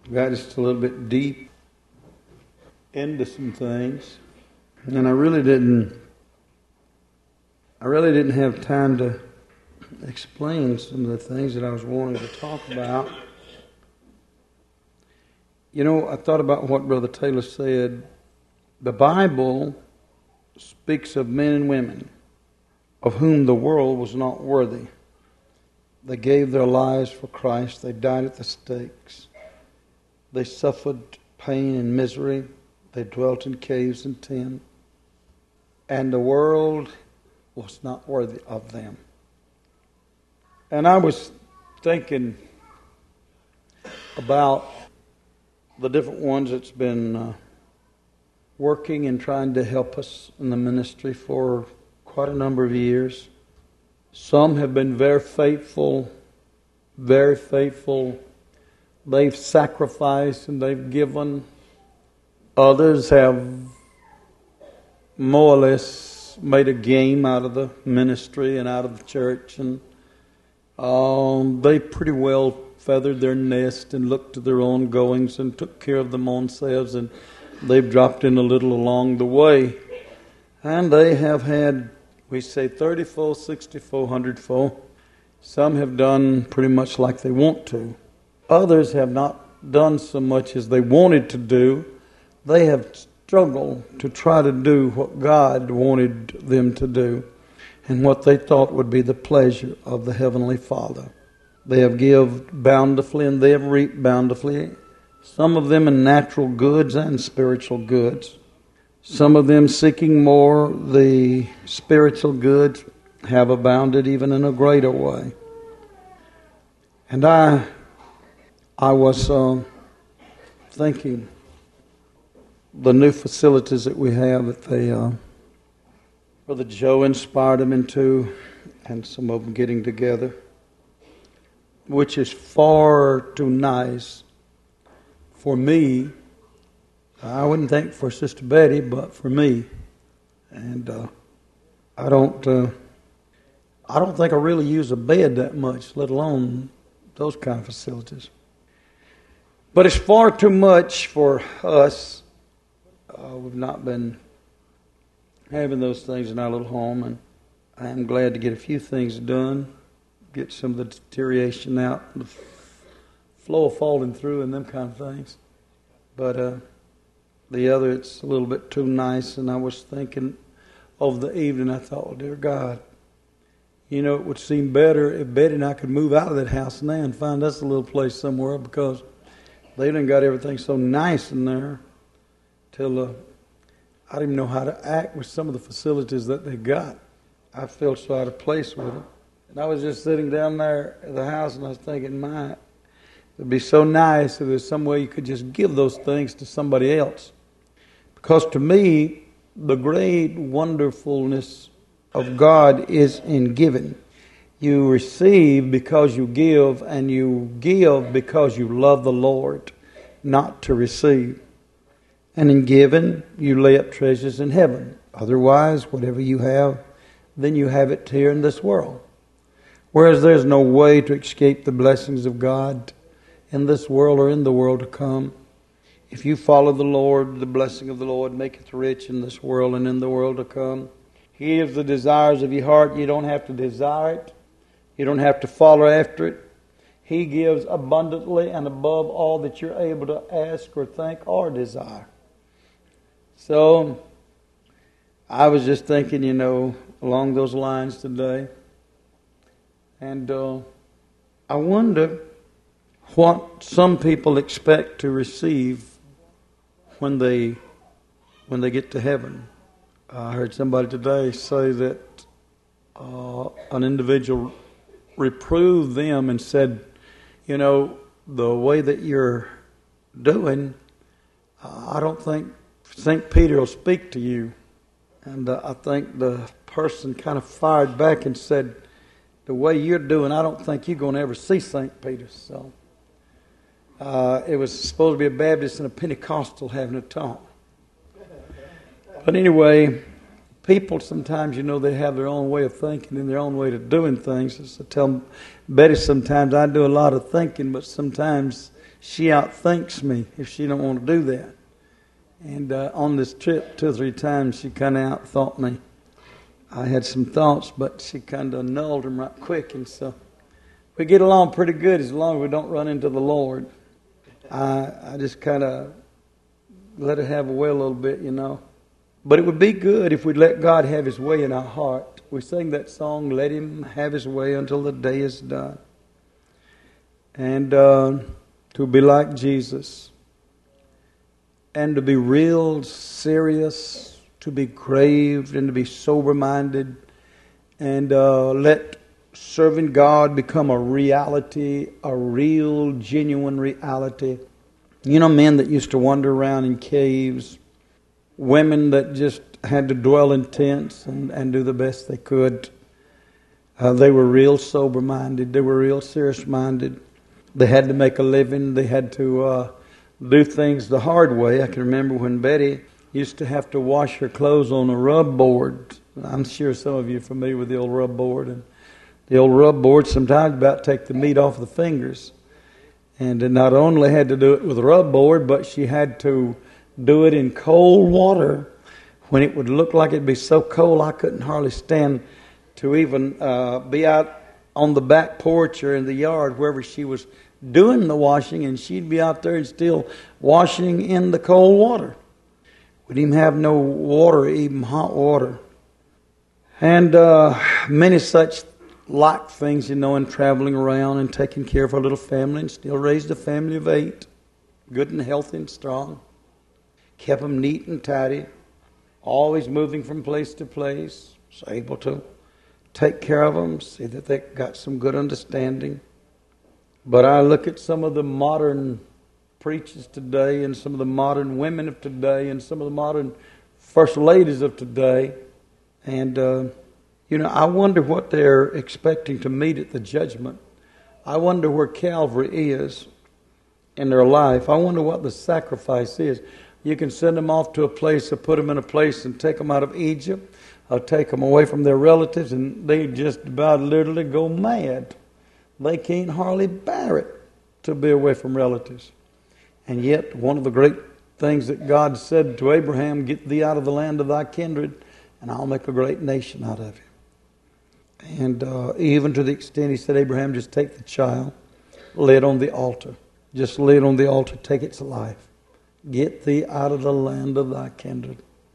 got just a little bit deep into some things, and I really didn't have time to explain some of the things that I was wanting to talk about. You know, I thought about what Brother Taylor said. The Bible speaks of men and women of whom the world was not worthy. They gave their lives for Christ. They died at the stakes. They suffered pain and misery. They dwelt in caves and tents. And the world was not worthy of them. And I was thinking about the different ones that's been working and trying to help us in the ministry for quite a number of years. Some have been very faithful, very faithful. They've sacrificed and they've given. Others have more or less made a game out of the ministry and out of the church, and they pretty well feathered their nest and looked to their own goings and took care of them themselves, and they've dropped in a little along the way. And they have had, we say, 30-fold, 60-fold, 100-fold. Some have done pretty much like they want to. Others have not done so much as they wanted to do. They have struggled to try to do what God wanted them to do and what they thought would be the pleasure of the Heavenly Father. They have given bountifully and they have reaped bountifully, some of them in natural goods and spiritual goods. Some of them seeking more the spiritual goods have abounded even in a greater way. And I was thinking the new facilities that we have that Brother Joe inspired them into, and some of them getting together, which is far too nice for me. I wouldn't think for Sister Betty, but for me. And I don't think I really use a bed that much, let alone those kind of facilities. But it's far too much for us. We've not been having those things in our little home, and I am glad to get a few things done, get some of the deterioration out, the flow falling through and them kind of things. But the other, it's a little bit too nice, and I was thinking over the evening, I thought, oh, dear God, you know, it would seem better if Betty and I could move out of that house now and find us a little place somewhere, because they done got everything so nice in there till I didn't even know how to act with some of the facilities that they got. I felt so out of place with it. And I was just sitting down there at the house, and I was thinking, it would be so nice if there's some way you could just give those things to somebody else. Because to me, the great wonderfulness of God is in giving. You receive because you give, and you give because you love the Lord, not to receive. And in giving, you lay up treasures in heaven. Otherwise, whatever you have, then you have it here in this world. Whereas there's no way to escape the blessings of God in this world or in the world to come. If you follow the Lord, the blessing of the Lord maketh rich in this world and in the world to come. He gives the desires of your heart. You don't have to desire it. You don't have to follow after it. He gives abundantly and above all that you're able to ask or think or desire. So, I was just thinking, along those lines today. And I wonder what some people expect to receive when they get to heaven. I heard somebody today say that an individual reproved them and said, the way that you're doing, I don't think St. Peter will speak to you. And I think the person kind of fired back and said, the way you're doing, I don't think you're going to ever see St. Peter. So it was supposed to be a Baptist and a Pentecostal having a talk. But anyway, people sometimes, they have their own way of thinking and their own way of doing things. As I tell Betty sometimes, I do a lot of thinking, but sometimes she outthinks me if she don't want to do that. And on this trip, 2 or 3 times, she kind of outthought me. I had some thoughts, but she kind of annulled them right quick. And so we get along pretty good as long as we don't run into the Lord. I just kind of let her have a way a little bit, you know. But it would be good if we'd let God have His way in our heart. We sing that song, let Him have His way until the day is done. And to be like Jesus. And to be real serious, to be grave, and to be sober-minded. And let serving God become a reality, a real, genuine reality. You know, men that used to wander around in caves, women that just had to dwell in tents and do the best they could. They were real sober-minded. They were real serious-minded. They had to make a living. They had to do things the hard way. I can remember when Betty used to have to wash her clothes on a rub board. I'm sure some of you are familiar with the old rub board. And the old rub board sometimes about take the meat off the fingers. And not only had to do it with a rub board, but she had to do it in cold water when it would look like it'd be so cold I couldn't hardly stand to even be out on the back porch or in the yard wherever she was doing the washing, and she'd be out there and still washing in the cold water. We didn't even have no water, even hot water. And many such like things, you know, in traveling around and taking care of our little family, and still raised a family of 8, good and healthy and strong. Kept them neat and tidy, always moving from place to place, was able to take care of them, see that they got some good understanding. But I look at some of the modern preachers today and some of the modern women of today and some of the modern first ladies of today, and you know, I wonder what they're expecting to meet at the judgment. I wonder where Calvary is in their life. I wonder what the sacrifice is. You can send them off to a place or put them in a place and take them out of Egypt or take them away from their relatives, and they just about literally go mad. They can't hardly bear it to be away from relatives. And yet, one of the great things that God said to Abraham, get thee out of the land of thy kindred, and I'll make a great nation out of you. And even to the extent he said, Abraham, just take the child, lay it on the altar. Just lay it on the altar, take its life. Get thee out of the land of thy kindred.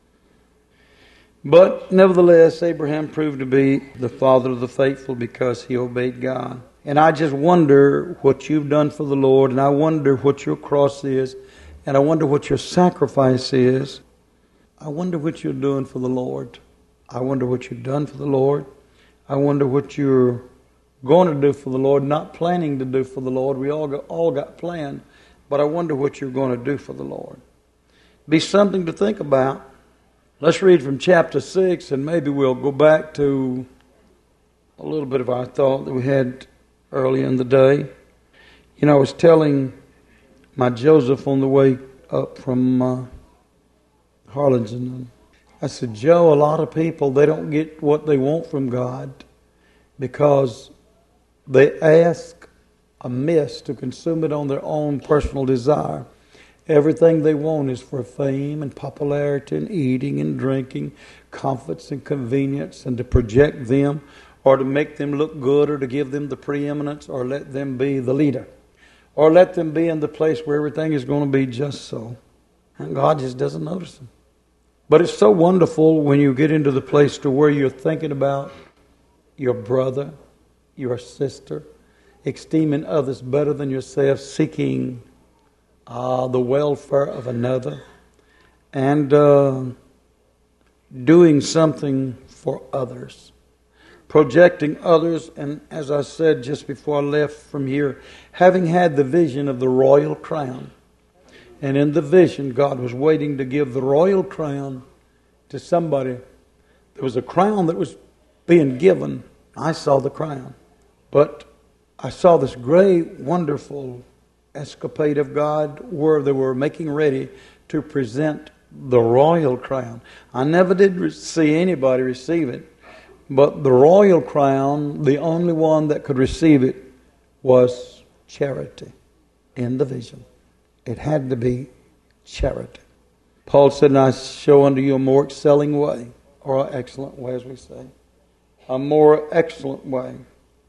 But nevertheless, Abraham proved to be the father of the faithful because he obeyed God. And I just wonder what you've done for the Lord, and I wonder what your cross is, and I wonder what your sacrifice is. I wonder what you're doing for the Lord. I wonder what you've done for the Lord. I wonder what you're going to do for the Lord, not planning to do for the Lord. We all got planned, but I wonder what you're going to do for the Lord. Be something to think about. Let's read from chapter 6, and maybe we'll go back to a little bit of our thought that we had early in the day. You know, I was telling my Joseph on the way up from Harlingen. I said, Joe, a lot of people, they don't get what they want from God because they ask amiss to consume it on their own personal desire. Everything they want is for fame and popularity and eating and drinking, comforts and convenience, and to project them or to make them look good or to give them the preeminence or let them be the leader or let them be in the place where everything is going to be just so. And God just doesn't notice them. But it's so wonderful when you get into the place to where you're thinking about your brother, your sister, esteeming others better than yourself, seeking the welfare of another, and doing something for others, projecting others, and as I said just before I left from here, having had the vision of the royal crown. And in the vision, God was waiting to give the royal crown to somebody. There was a crown that was being given. I saw the crown. But I saw this great, wonderful escapade of God where they were making ready to present the royal crown. I never did see anybody receive it. But the royal crown, the only one that could receive it was Charity. in the vision. It had to be charity. Paul said, and I show unto you a more excelling way, or an excellent way, as we say. A more excellent way.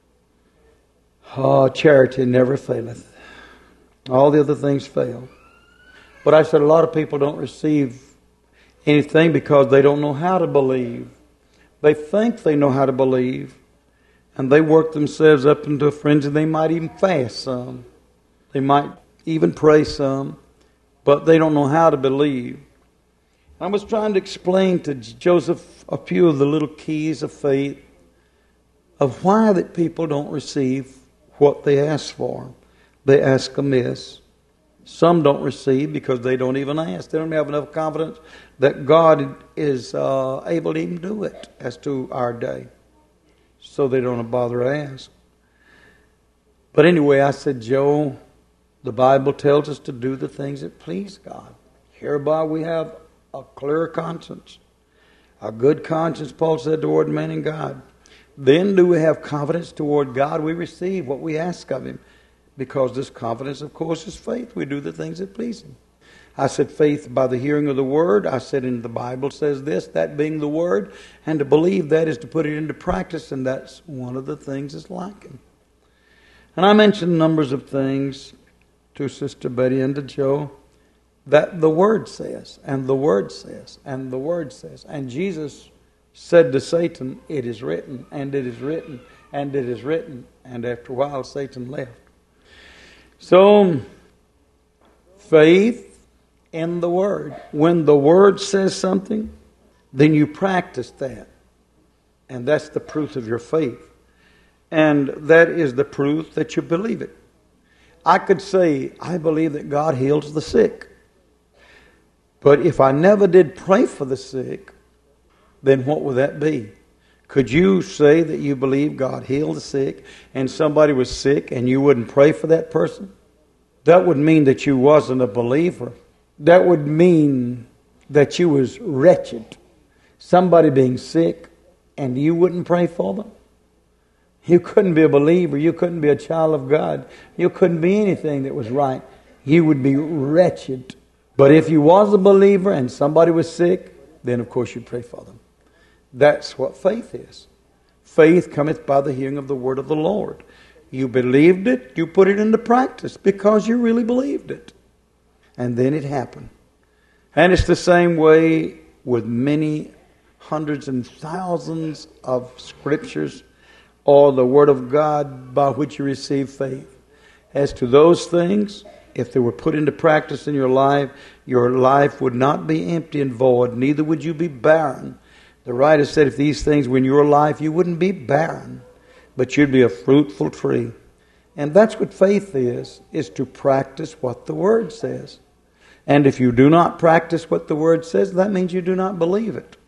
Oh, charity never faileth. All the other things fail. But I said a lot of people don't receive anything because they don't know how to believe. They think they know how to believe, and they work themselves up into a frenzy. They might even fast some. They might even pray some, but they don't know how to believe. I was trying to explain to Joseph a few of the little keys of faith, of why that people don't receive what they ask for. They ask amiss. Some don't receive because they don't even ask. They don't have enough confidence that God is able to even do it as to our day. So they don't bother to ask. But anyway, I said, Joe, the Bible tells us to do the things that please God. Hereby we have a clear conscience. A good conscience, Paul said, toward man and God. Then do we have confidence toward God? We receive what we ask of Him. Because this confidence, of course, is faith. We do the things that please Him. I said faith by the hearing of the Word. I said in the Bible says this, that being the Word. And to believe that is to put it into practice. And that's one of the things that's lacking. And I mentioned numbers of things to Sister Betty and to Joe that the Word says, and the Word says, and the Word says. And Jesus said to Satan, it is written, and it is written, and it is written. And after a while, Satan left. So, faith in the Word. When the Word says something, then you practice that. And that's the proof of your faith. And that is the proof that you believe it. I could say, I believe that God heals the sick. But if I never did pray for the sick, then what would that be? Could you say that you believe God healed the sick and somebody was sick and you wouldn't pray for that person? That would mean that you wasn't a believer. That would mean that you was wretched. Somebody being sick and you wouldn't pray for them? You couldn't be a believer. You couldn't be a child of God. You couldn't be anything that was right. You would be wretched. But if you was a believer and somebody was sick, then of course you'd pray for them. That's what faith is. Faith cometh by the hearing of the word of the Lord. You believed it, you put it into practice because you really believed it. And then it happened. And it's the same way with many hundreds and thousands of scriptures or the word of God by which you receive faith. As to those things, if they were put into practice in your life would not be empty and void, neither would you be barren. The writer said if these things were in your life, you wouldn't be barren, but you'd be a fruitful tree. And that's what faith is to practice what the Word says. And if you do not practice what the Word says, that means you do not believe it.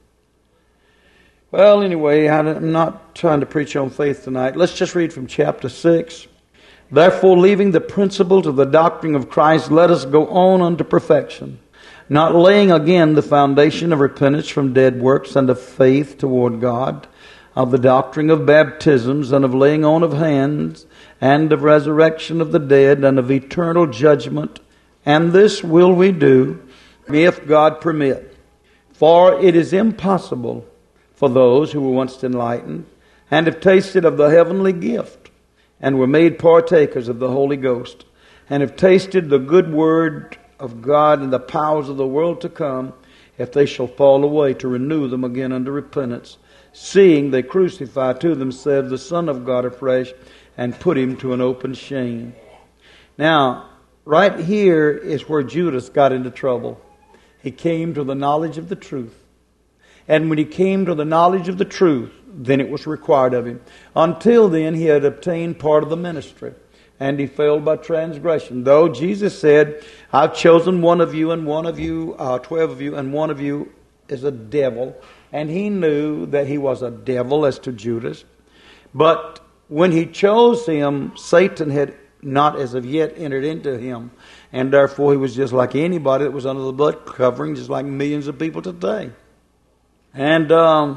Well, anyway, I'm not trying to preach on faith tonight. Let's just read from chapter 6. Therefore, leaving the principles of the doctrine of Christ, let us go on unto perfection, not laying again the foundation of repentance from dead works and of faith toward God, of the doctrine of baptisms and of laying on of hands, and of resurrection of the dead, and of eternal judgment. And this will we do, if God permit. For it is impossible for those who were once enlightened, and have tasted of the heavenly gift, and were made partakers of the Holy Ghost, and have tasted the good word of God and the powers of the world to come, if they shall fall away, to renew them again unto repentance, seeing they crucify to themselves the Son of God afresh, and put Him to an open shame. Now, right here is where Judas got into trouble. He came to the knowledge of the truth. And when he came to the knowledge of the truth, then it was required of him. Until then, he had obtained part of the ministry. And he failed by transgression. Though Jesus said, I've chosen one of you, and one of you, 12 of you, and one of you is a devil. And he knew that he was a devil as to Judas. But when he chose him, Satan had not as of yet entered into him. And therefore he was just like anybody that was under the blood covering, just like millions of people today. And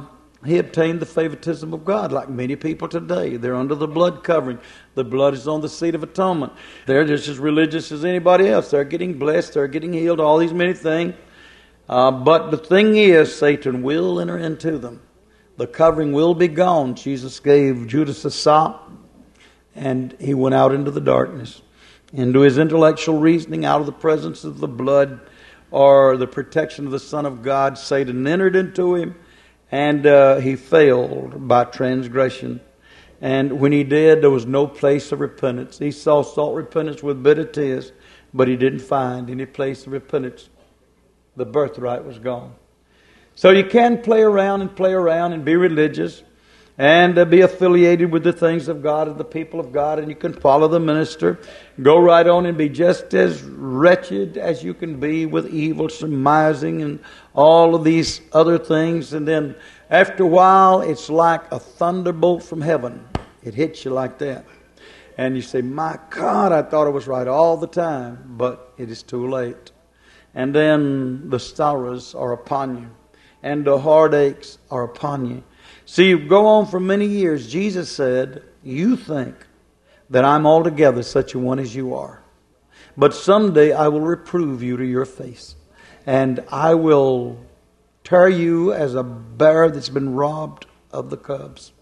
he obtained the favoritism of God, like many people today. They're under the blood covering. The blood is on the seat of atonement. They're just as religious as anybody else. They're getting blessed. They're getting healed. All these many things. But the thing is, Satan will enter into them. The covering will be gone. Jesus gave Judas a sop, and he went out into the darkness, into his intellectual reasoning, out of the presence of the blood or the protection of the Son of God. Satan entered into him, and he failed by transgression. And when he did, there was no place of repentance. Esau sought repentance with bitter tears, but he didn't find any place of repentance. The birthright was gone. So you can play around and be religious and be affiliated with the things of God and the people of God, and you can follow the minister. Go right on and be just as wretched as you can be with evil surmising and all of these other things. And then after a while, it's like a thunderbolt from heaven. It hits you like that. And you say, my God, I thought I was right all the time, but it is too late. And then the sorrows are upon you, and the heartaches are upon you. See, you go on for many years. Jesus said, you think that I'm altogether such a one as you are. But someday I will reprove you to your face. And I will tear you as a bear that's been robbed of the cubs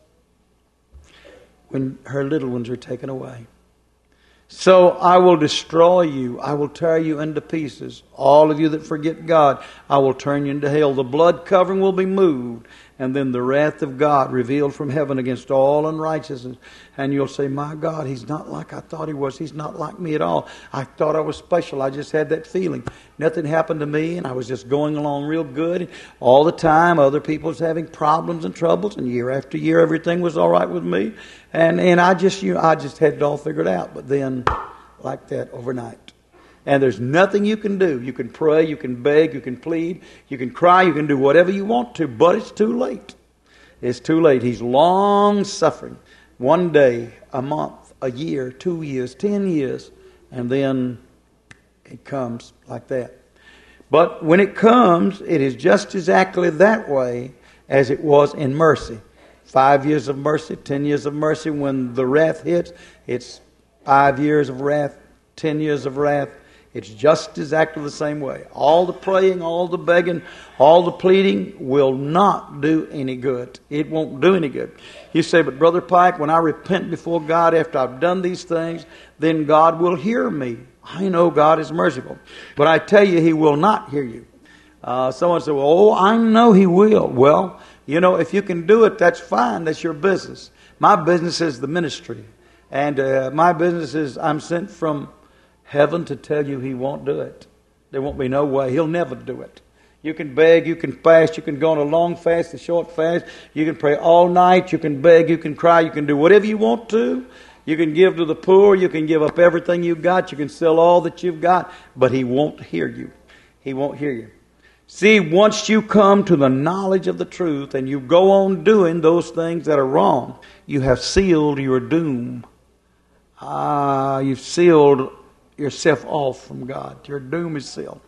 when her little ones are taken away. So I will destroy you. I will tear you into pieces. All of you that forget God, I will turn you into hell. The blood covering will be moved, and then the wrath of God revealed from heaven against all unrighteousness. And you'll say, my God, he's not like I thought he was. He's not like me at all. I thought I was special. I just had that feeling. Nothing happened to me, and I was just going along real good. All the time, other people was having problems and troubles, and year after year, everything was all right with me. And I just had it all figured out. But then, like that, overnight. And there's nothing you can do. You can pray, you can beg, you can plead, you can cry, you can do whatever you want to, but it's too late. It's too late. He's long suffering. One day, a month, a year, 2 years, 10 years, and then it comes like that. But when it comes, it is just exactly that way as it was in mercy. 5 years of mercy, 10 years of mercy. When the wrath hits, it's 5 years of wrath, 10 years of wrath. It's just exactly the same way. All the praying, all the begging, all the pleading will not do any good. It won't do any good. You say, but Brother Pike, when I repent before God after I've done these things, then God will hear me. I know God is merciful. But I tell you, He will not hear you. Someone said, well, I know He will. Well, you know, if you can do it, that's fine. That's your business. My business is the ministry. And my business is I'm sent from heaven to tell you He won't do it. There won't be no way. He'll never do it. You can beg, you can fast, you can go on a long fast, a short fast. You can pray all night, you can beg, you can cry, you can do whatever you want to. You can give to the poor, you can give up everything you've got, you can sell all that you've got, but He won't hear you. He won't hear you. See, once you come to the knowledge of the truth and you go on doing those things that are wrong, you have sealed your doom. You've sealed yourself off from God. Your doom is sealed.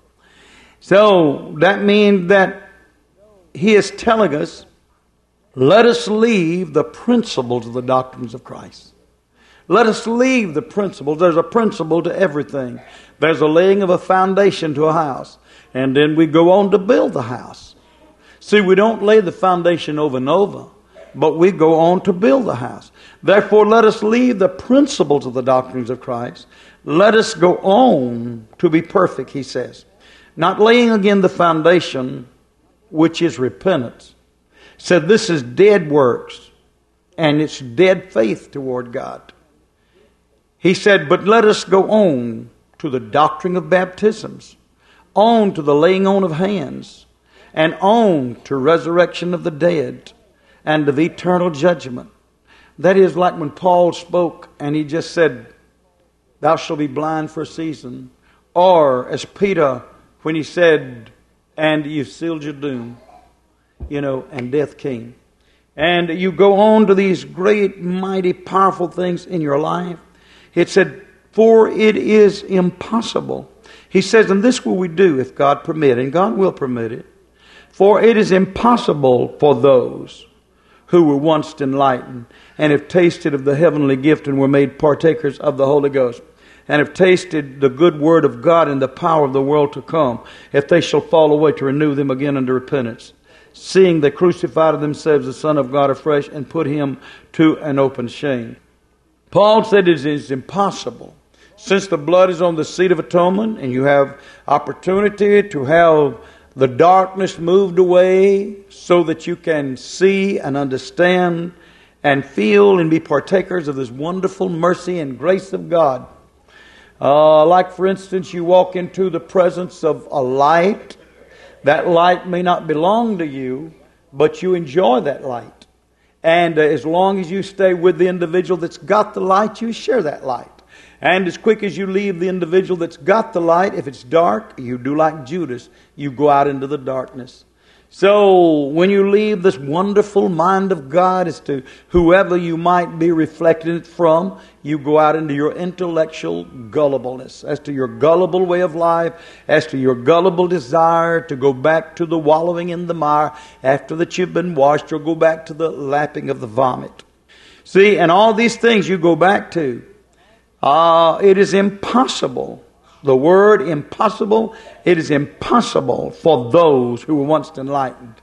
So that means that He is telling us, let us leave the principles of the doctrines of Christ. Let us leave the principles. There's a principle to everything. There's a laying of a foundation to a house. And then we go on to build the house. See, we don't lay the foundation over and over, but we go on to build the house. Therefore, let us leave the principles of the doctrines of Christ. Let us go on to be perfect, He says. Not laying again the foundation, which is repentance. Said this is dead works, and it's dead faith toward God. He said, but let us go on to the doctrine of baptisms, on to the laying on of hands, and on to resurrection of the dead, and of eternal judgment. That is like when Paul spoke, and he just said, thou shalt be blind for a season. Or as Peter, when he said, and you've sealed your doom, and death came. And you go on to these great, mighty, powerful things in your life. It said, for it is impossible. He says, and this will we do if God permit, and God will permit it. For it is impossible for those who were once enlightened, and have tasted of the heavenly gift and were made partakers of the Holy Ghost, and have tasted the good word of God and the power of the world to come, if they shall fall away, to renew them again unto repentance, seeing they crucified of themselves the Son of God afresh, and put him to an open shame. Paul said it is impossible, since the blood is on the seat of atonement, and you have opportunity to have the darkness moved away so that you can see and understand and feel and be partakers of this wonderful mercy and grace of God. Like, for instance, you walk into the presence of a light. That light may not belong to you, but you enjoy that light. And as long as you stay with the individual that's got the light, you share that light. And as quick as you leave the individual that's got the light, if it's dark, you do like Judas. You go out into the darkness. So when you leave this wonderful mind of God as to whoever you might be reflecting it from, you go out into your intellectual gullibleness, as to your gullible way of life, as to your gullible desire to go back to the wallowing in the mire after that you've been washed, or go back to the lapping of the vomit. See, and all these things you go back to. It is impossible. The word impossible, it is impossible for those who were once enlightened.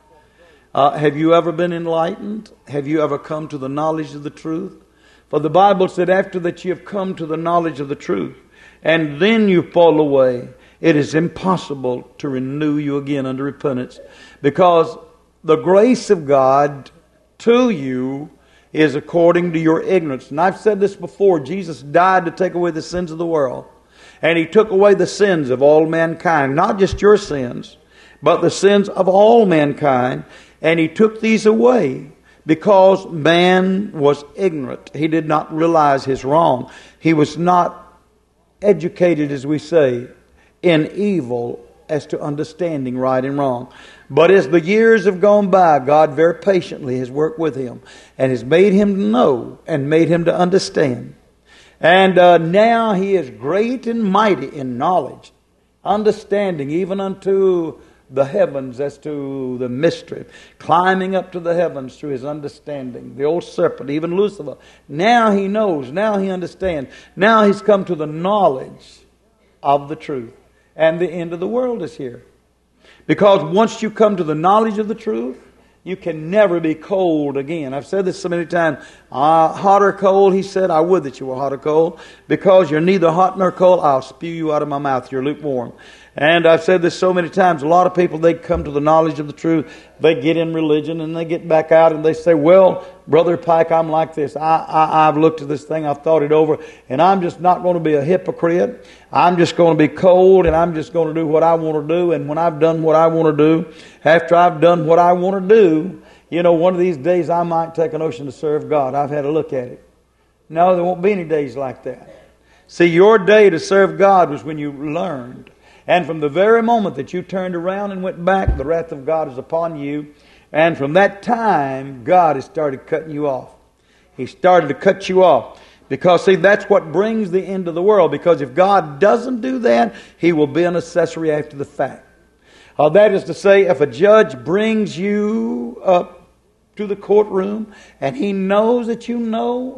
Have you ever been enlightened? Have you ever come to the knowledge of the truth? For the Bible said, after that you have come to the knowledge of the truth, and then you fall away, it is impossible to renew you again unto repentance. Because the grace of God to you is according to your ignorance. And I've said this before, Jesus died to take away the sins of the world. And He took away the sins of all mankind. Not just your sins, but the sins of all mankind. And He took these away because man was ignorant. He did not realize his wrong. He was not educated, as we say, in evil as to understanding right and wrong. But as the years have gone by, God very patiently has worked with him and has made him to know and made him to understand. And now he is great and mighty in knowledge, understanding even unto the heavens as to the mystery, climbing up to the heavens through his understanding. The old serpent, even Lucifer, now he knows, now he understands, now he's come to the knowledge of the truth. And the end of the world is here. Because once you come to the knowledge of the truth, you can never be cold again. I've said this so many times. Hot or cold, He said, I would that you were hot or cold. Because you're neither hot nor cold, I'll spew you out of my mouth. You're lukewarm. And I've said this so many times. A lot of people, they come to the knowledge of the truth. They get in religion and they get back out and they say, well, Brother Pike, I'm like this. I've looked at this thing. I've thought it over. And I'm just not going to be a hypocrite. I'm just going to be cold and I'm just going to do what I want to do. And when I've done what I want to do, after I've done what I want to do, you know, one of these days I might take an ocean to serve God. I've had a look at it. No, there won't be any days like that. See, your day to serve God was when you learned. And from the very moment that you turned around and went back, the wrath of God is upon you. And from that time, God has started cutting you off. He started to cut you off. Because, see, that's what brings the end of the world. Because if God doesn't do that, He will be an accessory after the fact. That is to say, if a judge brings you up to the courtroom and he knows that you know,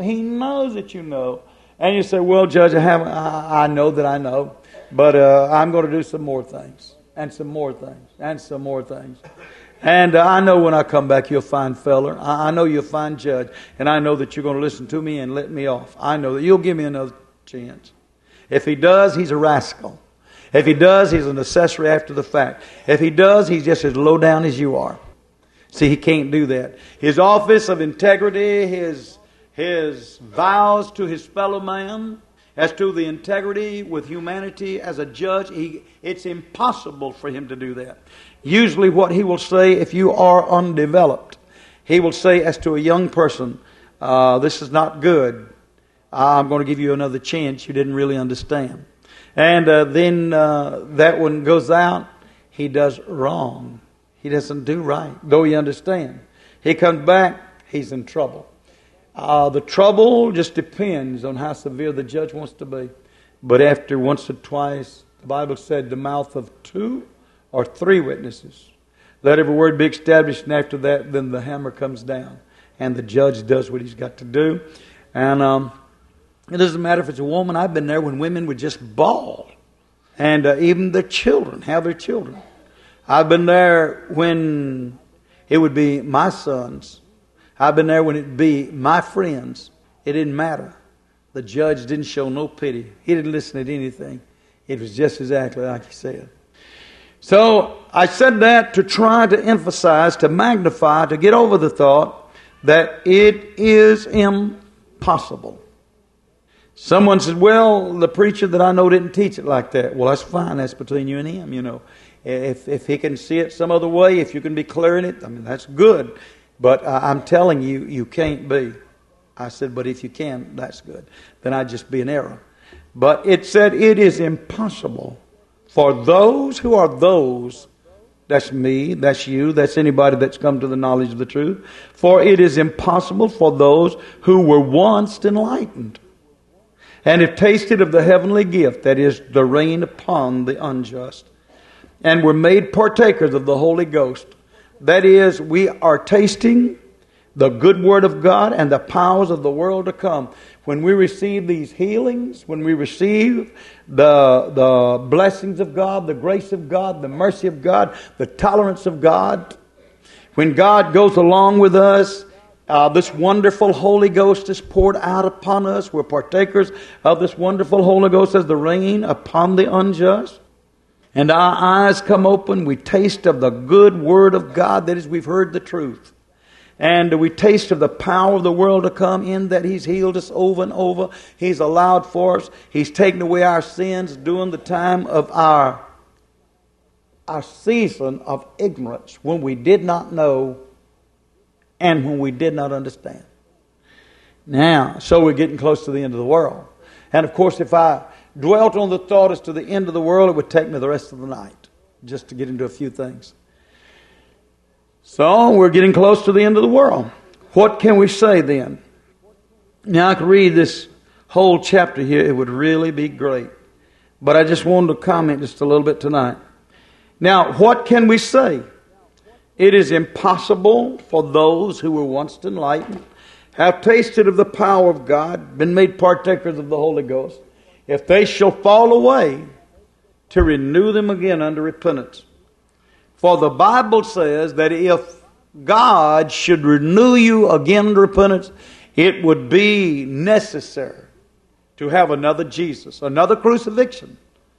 and you say, well, Judge, I know that I know, but I'm going to do some more things, and some more things, and some more things. And I know when I come back, you'll find feller. I know you'll find judge. And I know that you're going to listen to me and let me off. I know that you'll give me another chance. If he does, he's a rascal. If he does, he's an accessory after the fact. If he does, he's just as low down as you are. See, he can't do that. His office of integrity, his vows to his fellow man, as to the integrity with humanity as a judge, it's impossible for him to do that. Usually what he will say, if you are undeveloped, he will say as to a young person, this is not good. I'm going to give you another chance. You didn't really understand. And then that one goes out. He does wrong. He doesn't do right, though he understands. He comes back, he's in trouble. The trouble just depends on how severe the judge wants to be. But after once or twice, the Bible said, the mouth of 2 or 3 witnesses, let every word be established, and after that, then the hammer comes down. and the judge does what he's got to do. And it doesn't matter if it's a woman. I've been there when women would just bawl. And even their children, have their children. I've been there when it would be my sons. I've been there when it would be my friends. It didn't matter. The judge didn't show no pity. He didn't listen to anything. It was just exactly like he said. So I said that to try to emphasize, to magnify, to get over the thought that it is impossible. Someone said, well, the preacher that I know didn't teach it like that. Well, that's fine. That's between you and him, you know. If he can see it some other way, if you can be clear in it, I mean, that's good. But I'm telling you, you can't be. I said, but if you can, that's good. Then I'd just be in error. But it said it is impossible for those who are those, that's me, that's you, that's anybody that's come to the knowledge of the truth. For it is impossible for those who were once enlightened and have tasted of the heavenly gift, that is, the rain upon the unjust, and were made partakers of the Holy Ghost. That is, we are tasting the good word of God and the powers of the world to come. When we receive these healings, when we receive the blessings of God, the grace of God, the mercy of God, the tolerance of God, when God goes along with us, this wonderful Holy Ghost is poured out upon us. We're partakers of this wonderful Holy Ghost as the rain upon the unjust. And our eyes come open. We taste of the good word of God. That is, we've heard the truth. And we taste of the power of the world to come, in that He's healed us over and over. He's allowed for us. He's taken away our sins during the time of our season of ignorance, when we did not know and when we did not understand. Now, so we're getting close to the end of the world. And of course, if I dwelt on the thought as to the end of the world, it would take me the rest of the night just to get into a few things. So we're getting close to the end of the world. What can we say then? Now I could read this whole chapter here. It would really be great. But I just wanted to comment just a little bit tonight. Now, what can we say? It is impossible for those who were once enlightened, have tasted of the power of God, been made partakers of the Holy Ghost, if they shall fall away, to renew them again unto repentance. For the Bible says that if God should renew you again to repentance, it would be necessary to have another Jesus, another crucifixion.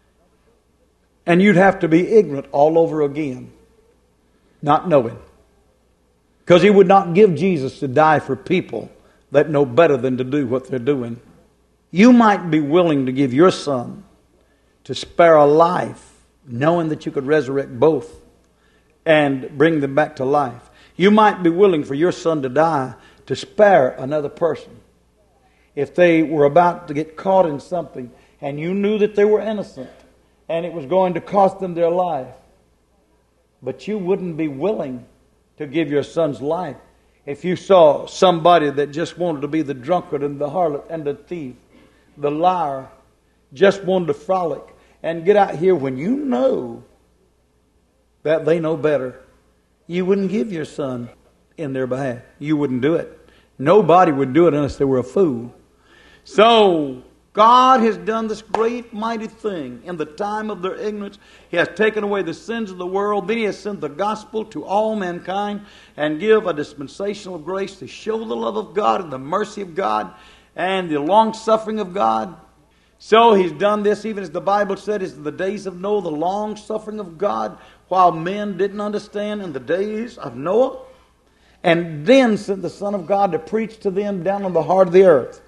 And you'd have to be ignorant all over again, not knowing. Because He would not give Jesus to die for people that know better than to do what they're doing. You might be willing to give your son to spare a life, knowing that you could resurrect both and bring them back to life. You might be willing for your son to die to spare another person. If they were about to get caught in something and you knew that they were innocent and it was going to cost them their life, but you wouldn't be willing to give your son's life if you saw somebody that just wanted to be the drunkard and the harlot and the thief, the liar, just wanted to frolic and get out here when you know that they know better. You wouldn't give your son in their behalf. You wouldn't do it. Nobody would do it unless they were a fool. So God has done this great mighty thing in the time of their ignorance. He has taken away the sins of the world. Then He has sent the gospel to all mankind and give a dispensational grace to show the love of God and the mercy of God and the long suffering of God. So He's done this, even as the Bible said, is the days of Noah, the long suffering of God, while men didn't understand in the days of Noah. And then sent the Son of God to preach to them down on the heart of the earth.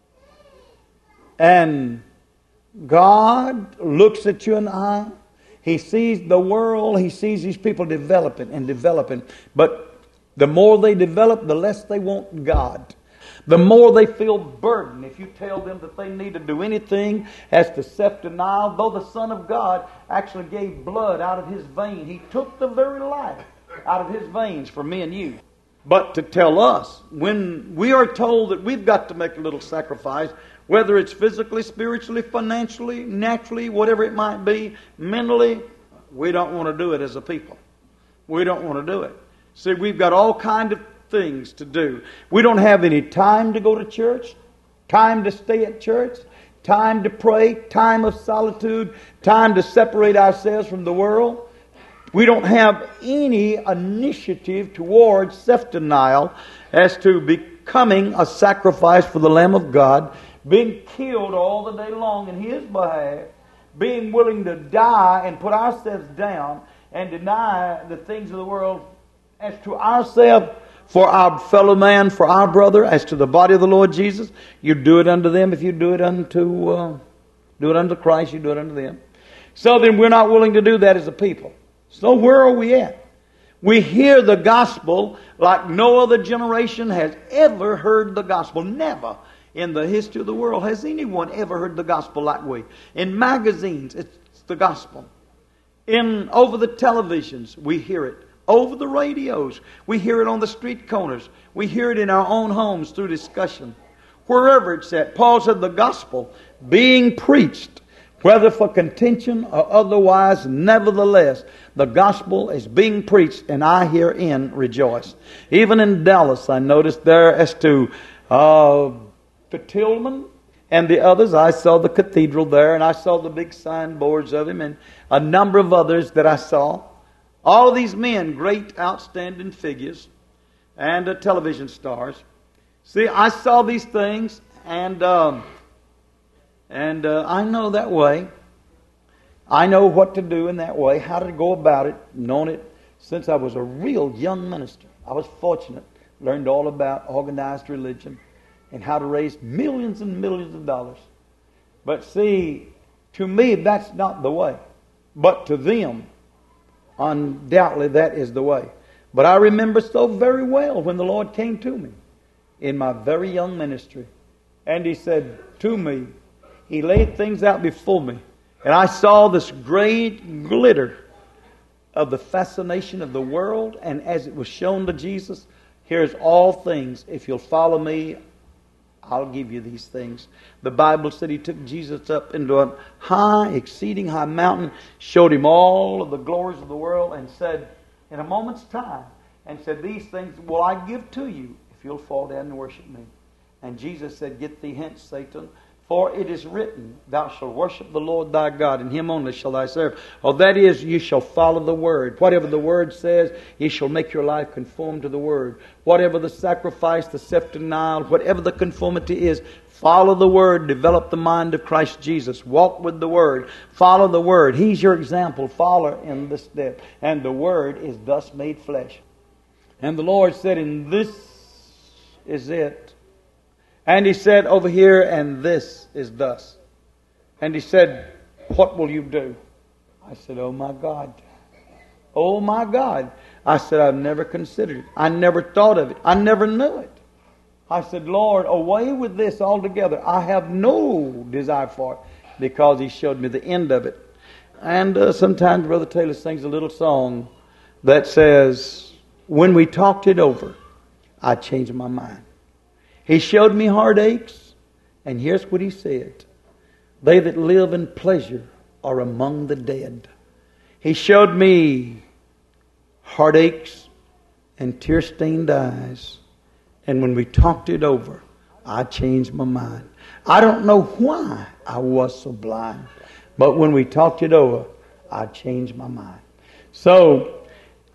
And God looks at you and I. He sees the world. He sees these people developing and developing. But the more they develop, the less they want God. The more they feel burdened. If you tell them that they need to do anything as to self-denial, though the Son of God actually gave blood out of His vein. He took the very life out of His veins for me and you. But to tell us, when we are told that we've got to make a little sacrifice, whether it's physically, spiritually, financially, naturally, whatever it might be, mentally, we don't want to do it as a people. We don't want to do it. See, we've got all kinds of things to do. We don't have any time to go to church, time to stay at church, time to pray, time of solitude, time to separate ourselves from the world. We don't have any initiative towards self-denial as to becoming a sacrifice for the Lamb of God, being killed all the day long in His behalf, being willing to die and put ourselves down and deny the things of the world as to ourselves, for our fellow man, for our brother, as to the body of the Lord Jesus. You do it unto them. If you do it unto Christ, you do it unto them. So then we're not willing to do that as a people. So where are we at? We hear the gospel like no other generation has ever heard the gospel. Never in the history of the world has anyone ever heard the gospel like we. In magazines, it's the gospel. Over the televisions, we hear it. Over the radios, we hear it on the street corners. We hear it in our own homes through discussion. Wherever it's at, Paul said the gospel being preached, whether for contention or otherwise, nevertheless, the gospel is being preached, and I herein rejoice. Even in Dallas, I noticed there as to the Tillman and the others, I saw the cathedral there, and I saw the big signboards of him, and a number of others that I saw. All of these men, great outstanding figures, and television stars. See, I saw these things, and I know that way. I know what to do in that way, how to go about it, known it since I was a real young minister. I was fortunate, learned all about organized religion and how to raise millions and millions of dollars. But see, to me, that's not the way. But to them, undoubtedly, that is the way. But I remember so very well when the Lord came to me in my very young ministry. And He said to me, He laid things out before me. And I saw this great glitter of the fascination of the world. And as it was shown to Jesus, here's all things. If you'll follow me, I'll give you these things. The Bible said He took Jesus up into a high, exceeding high mountain, showed Him all of the glories of the world, and said, in a moment's time, and said, these things will I give to you if you'll fall down and worship me. And Jesus said, get thee hence, Satan, for it is written, thou shalt worship the Lord thy God, and Him only shall thou serve. Or that is, you shall follow the Word. Whatever the Word says, you shall make your life conform to the Word. Whatever the sacrifice, the self-denial, whatever the conformity is, follow the Word. Develop the mind of Christ Jesus. Walk with the Word. Follow the Word. He's your example. Follow in this step. And the Word is thus made flesh. And the Lord said, and this is it. And He said over here, and this is thus. And He said, what will you do? I said, oh my God. Oh my God. I said, I've never considered it. I never thought of it. I never knew it. I said, Lord, away with this altogether. I have no desire for it, because He showed me the end of it. And sometimes Brother Taylor sings a little song that says, when we talked it over, I changed my mind. He showed me heartaches, and here's what He said. They that live in pleasure are among the dead. He showed me heartaches and tear-stained eyes. And when we talked it over, I changed my mind. I don't know why I was so blind, but when we talked it over, I changed my mind. So,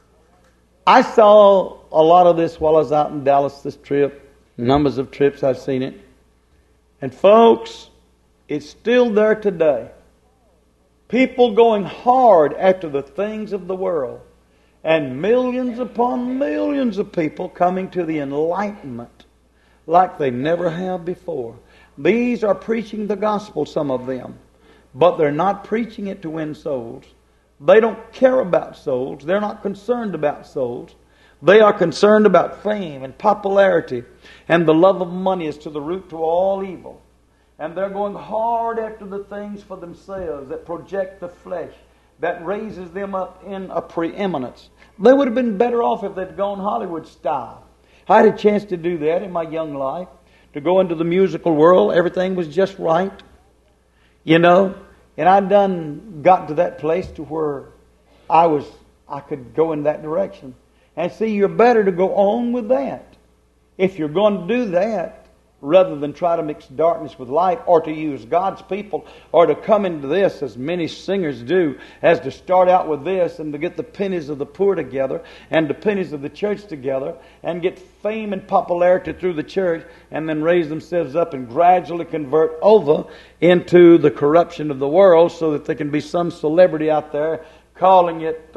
I saw a lot of this while I was out in Dallas this trip. Numbers of trips I've seen it. And folks, it's still there today. People going hard after the things of the world. And millions upon millions of people coming to the enlightenment like they never have before. These are preaching the gospel, some of them. But they're not preaching it to win souls. They don't care about souls. They're not concerned about souls. They are concerned about fame and popularity, and the love of money is to the root to all evil. And they're going hard after the things for themselves that project the flesh, that raises them up in a preeminence. They would have been better off if they'd gone Hollywood style. I had a chance to do that in my young life, to go into the musical world. Everything was just right, you know. And I got to that place to where I could go in that direction. And see, you're better to go on with that If you're going to do that, rather than try to mix darkness with light, or to use God's people, or to come into this, as many singers do, as to start out with this and to get the pennies of the poor together and the pennies of the church together and get fame and popularity through the church, and then raise themselves up and gradually convert over into the corruption of the world, so that there can be some celebrity out there calling it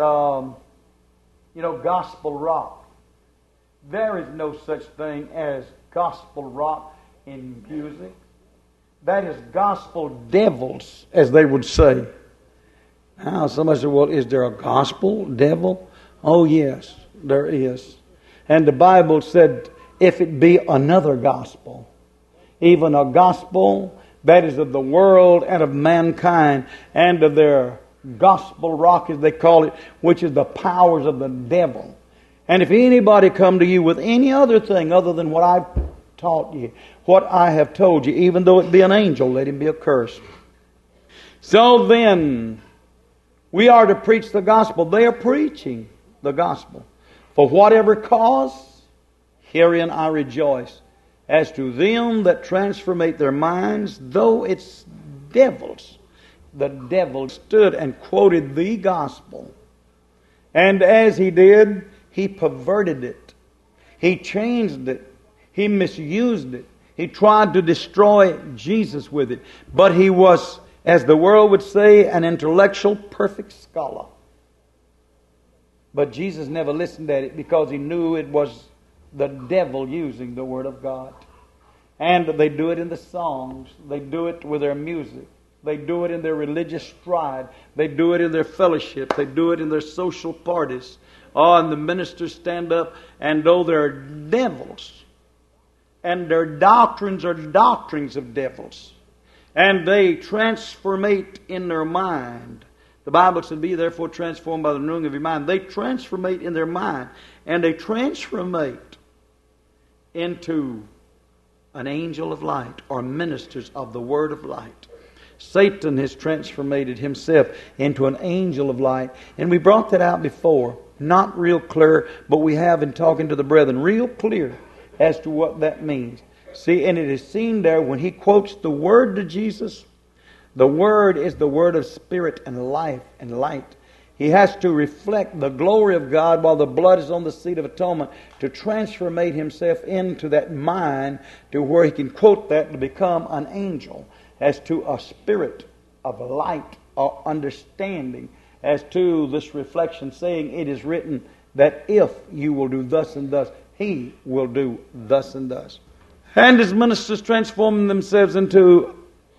gospel rock. There is no such thing as gospel rock in music. That is gospel devils, as they would say. Now, somebody said, well, is there a gospel devil? Oh, yes, there is. And the Bible said, if it be another gospel, even a gospel that is of the world and of mankind, and of their gospel rock, as they call it, which is the powers of the devil. And if anybody come to you with any other thing other than what I've taught you, what I have told you, even though it be an angel, let him be accursed. So then, we are to preach the gospel. They are preaching the gospel. For whatever cause, herein I rejoice. As to them that transformate their minds, though it's devils, the devil stood and quoted the gospel. And as he did, he perverted it. He changed it. He misused it. He tried to destroy Jesus with it. But he was, as the world would say, an intellectual, perfect scholar. But Jesus never listened at it, because he knew it was the devil using the Word of God. And they do it in the songs. They do it with their music. They do it in their religious stride. They do it in their fellowship. They do it in their social parties. Oh, and the ministers stand up, and though they're devils, and their doctrines are doctrines of devils, and they transformate in their mind. The Bible said, be therefore transformed by the renewing of your mind. They transformate in their mind, and they transformate into an angel of light, or ministers of the word of light. Satan has transformated himself into an angel of light. And we brought that out before. Not real clear, but we have in talking to the brethren, real clear as to what that means. See, and it is seen there when he quotes the word to Jesus. The word is the word of spirit and life and light. He has to reflect the glory of God while the blood is on the seat of atonement, to transformate himself into that mind to where he can quote that to become an angel, as to a spirit of light or understanding, as to this reflection, saying, it is written that if you will do thus and thus, he will do thus and thus. And as ministers transforming themselves into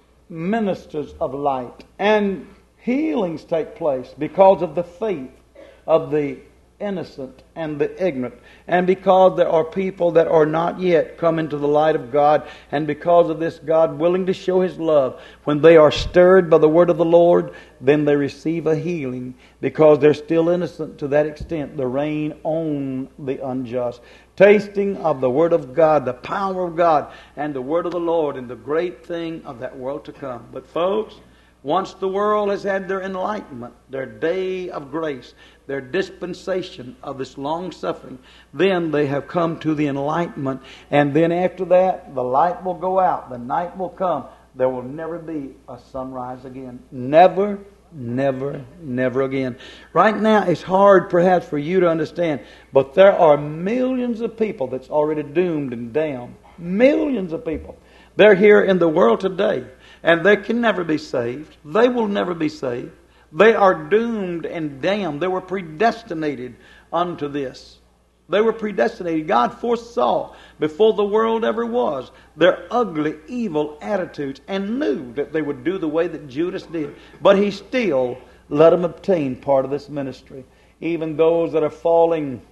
ministers of light, and healings take place because of the faith of the innocent and the ignorant, and because there are people that are not yet come into the light of God, and because of this, God willing to show His love. When they are stirred by the word of the Lord, then they receive a healing, because they're still innocent to that extent. The rain on the unjust, tasting of the word of God, the power of God, and the word of the Lord, and the great thing of that world to come. But folks, once the world has had their enlightenment, their day of grace, their dispensation of this long suffering, then they have come to the enlightenment. And then after that, the light will go out, the night will come. There will never be a sunrise again. Never, never, never again. Right now, it's hard perhaps for you to understand, but there are millions of people that's already doomed and damned. Millions of people. They're here in the world today, and they can never be saved. They will never be saved. They are doomed and damned. They were predestinated unto this. They were predestinated. God foresaw before the world ever was their ugly, evil attitudes, and knew that they would do the way that Judas did. But He still let them obtain part of this ministry. Even those that are falling,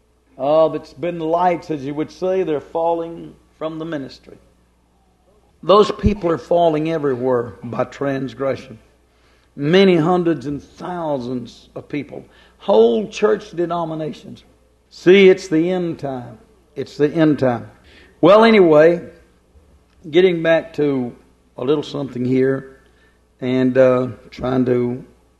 that's been lights, as you would say, they're falling from the ministry. Those people are falling everywhere by transgression. Many hundreds and thousands of people. Whole church denominations. See, it's the end time. It's the end time. Well, anyway, getting back to a little something here, and trying to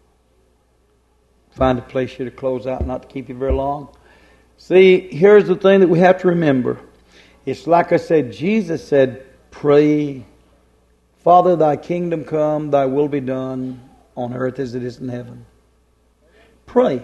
find a place here to close out, not to keep you very long. See, here's the thing that we have to remember. It's like I said, Jesus said, pray, Father, thy kingdom come, thy will be done on earth as it is in heaven. Pray.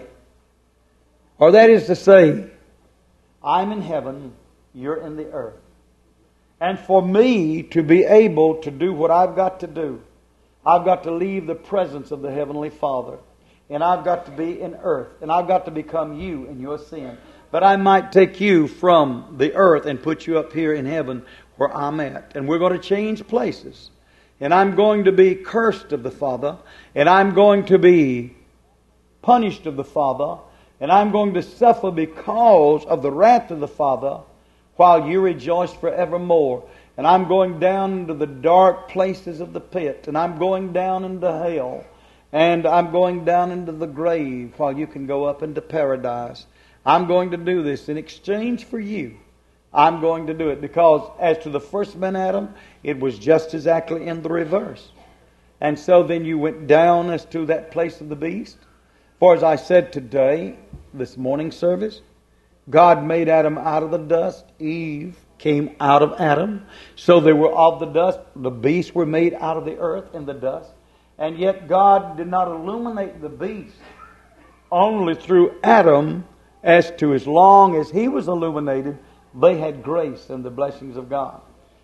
Or that is to say, I'm in heaven, you're in the earth. And for me to be able to do what I've got to do, I've got to leave the presence of the Heavenly Father. And I've got to be in earth. And I've got to become you in your sin. But I might take you from the earth and put you up here in heaven where I'm at. And we're going to change places. And I'm going to be cursed of the Father. And I'm going to be punished of the Father. And I'm going to suffer because of the wrath of the Father, while you rejoice forevermore. And I'm going down into the dark places of the pit. And I'm going down into hell. And I'm going down into the grave while you can go up into paradise. I'm going to do this in exchange for you. I'm going to do it because as to the first man Adam, it was just exactly in the reverse. And so then you went down as to that place of the beast. For as I said today, this morning service, God made Adam out of the dust. Eve came out of Adam. So they were of the dust. The beasts were made out of the earth and the dust. And yet God did not illuminate the beast only through Adam, as to as long as he was illuminated, they had grace and the blessings of God.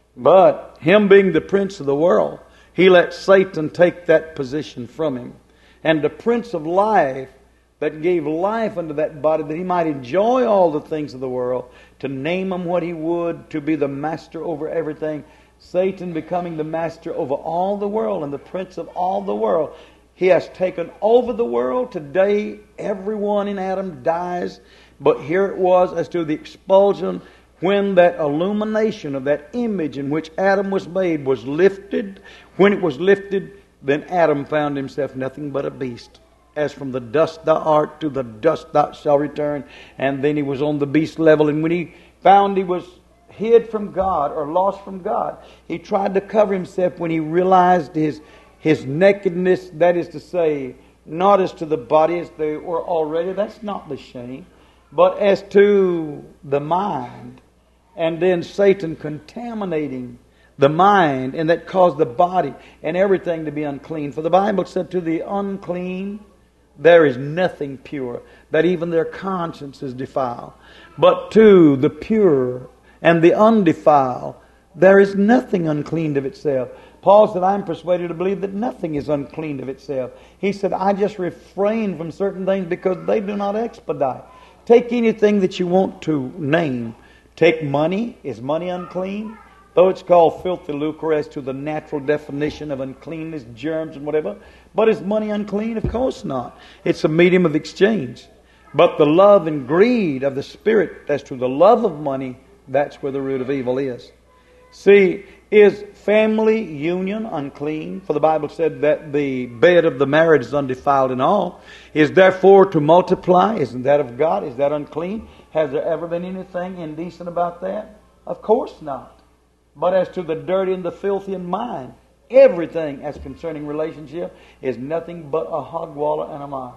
But him being the prince of the world, he let Satan take that position from him. And the prince of life that gave life unto that body, that he might enjoy all the things of the world, to name him what he would, to be the master over everything, Satan becoming the master over all the world and the prince of all the world. He has taken over the world. Today, everyone in Adam dies. But here it was as to the expulsion, when that illumination of that image in which Adam was made was lifted. When it was lifted, then Adam found himself nothing but a beast. As from the dust thou art, to the dust thou shalt return. And then he was on the beast level. And when he found he was hid from God or lost from God, he tried to cover himself when he realized his nakedness, that is to say, not as to the body as they were already. That's not the shame. But as to the mind. And then Satan contaminating the mind, and that caused the body and everything to be unclean. For the Bible said, to the unclean there is nothing pure, that even their conscience is defiled. But to the pure and the undefiled, there is nothing unclean of itself. Paul said, I'm persuaded to believe that nothing is unclean of itself. He said, I just refrain from certain things because they do not expedite. Take anything that you want to name. Take money. Is money unclean? Though it's called filthy lucre as to the natural definition of uncleanness, germs and whatever. But is money unclean? Of course not. It's a medium of exchange. But the love and greed of the Spirit as to the love of money, that's where the root of evil is. See, is family union unclean? For the Bible said that the bed of the marriage is undefiled in all. Is therefore to multiply? Isn't that of God? Is that unclean? Has there ever been anything indecent about that? Of course not. But as to the dirty and the filthy in mind, everything as concerning relationship is nothing but a hogwaller and a mire.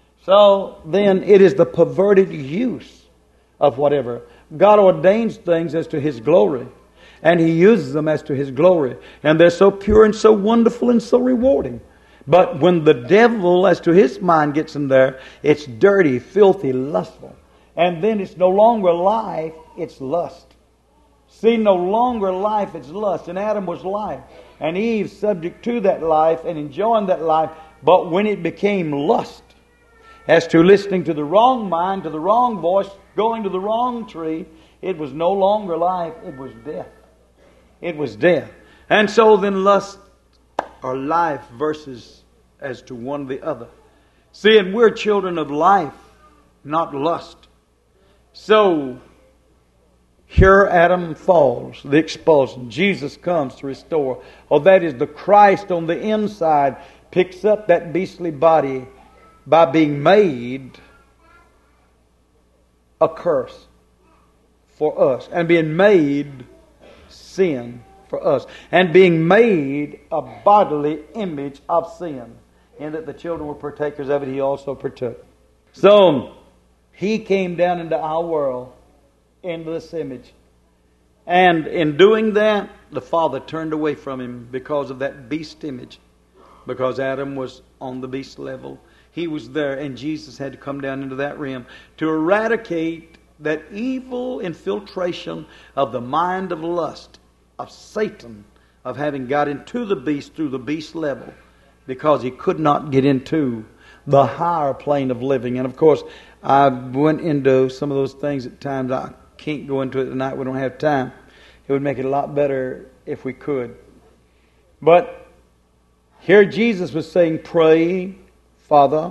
So then it is the perverted use of whatever. God ordains things as to His glory. And He uses them as to His glory. And they're so pure and so wonderful and so rewarding. But when the devil, as to his mind, gets in there, it's dirty, filthy, lustful. And then it's no longer life, it's lust. See, no longer life, it's lust. And Adam was life. And Eve subject to that life and enjoying that life. But when it became lust, as to listening to the wrong mind, to the wrong voice, going to the wrong tree, it was no longer life, it was death. It was death. And so then lust or life versus as to one or the other. See, and we're children of life, not lust. So here Adam falls, the expulsion. Jesus comes to restore. Oh, that is the Christ on the inside picks up that beastly body by being made a curse for us and being made sin for us and being made a bodily image of sin, in that the children were partakers of it, He also partook. So He came down into our world into this image. And in doing that, the Father turned away from him because of that beast image. Because Adam was on the beast level. He was there, and Jesus had to come down into that realm to eradicate that evil infiltration of the mind of lust, of Satan, of having got into the beast through the beast level, because he could not get into the higher plane of living. And of course, I went into some of those things at times. I can't go into it tonight. We don't have time. It would make it a lot better if we could. But here Jesus was saying, pray, Father,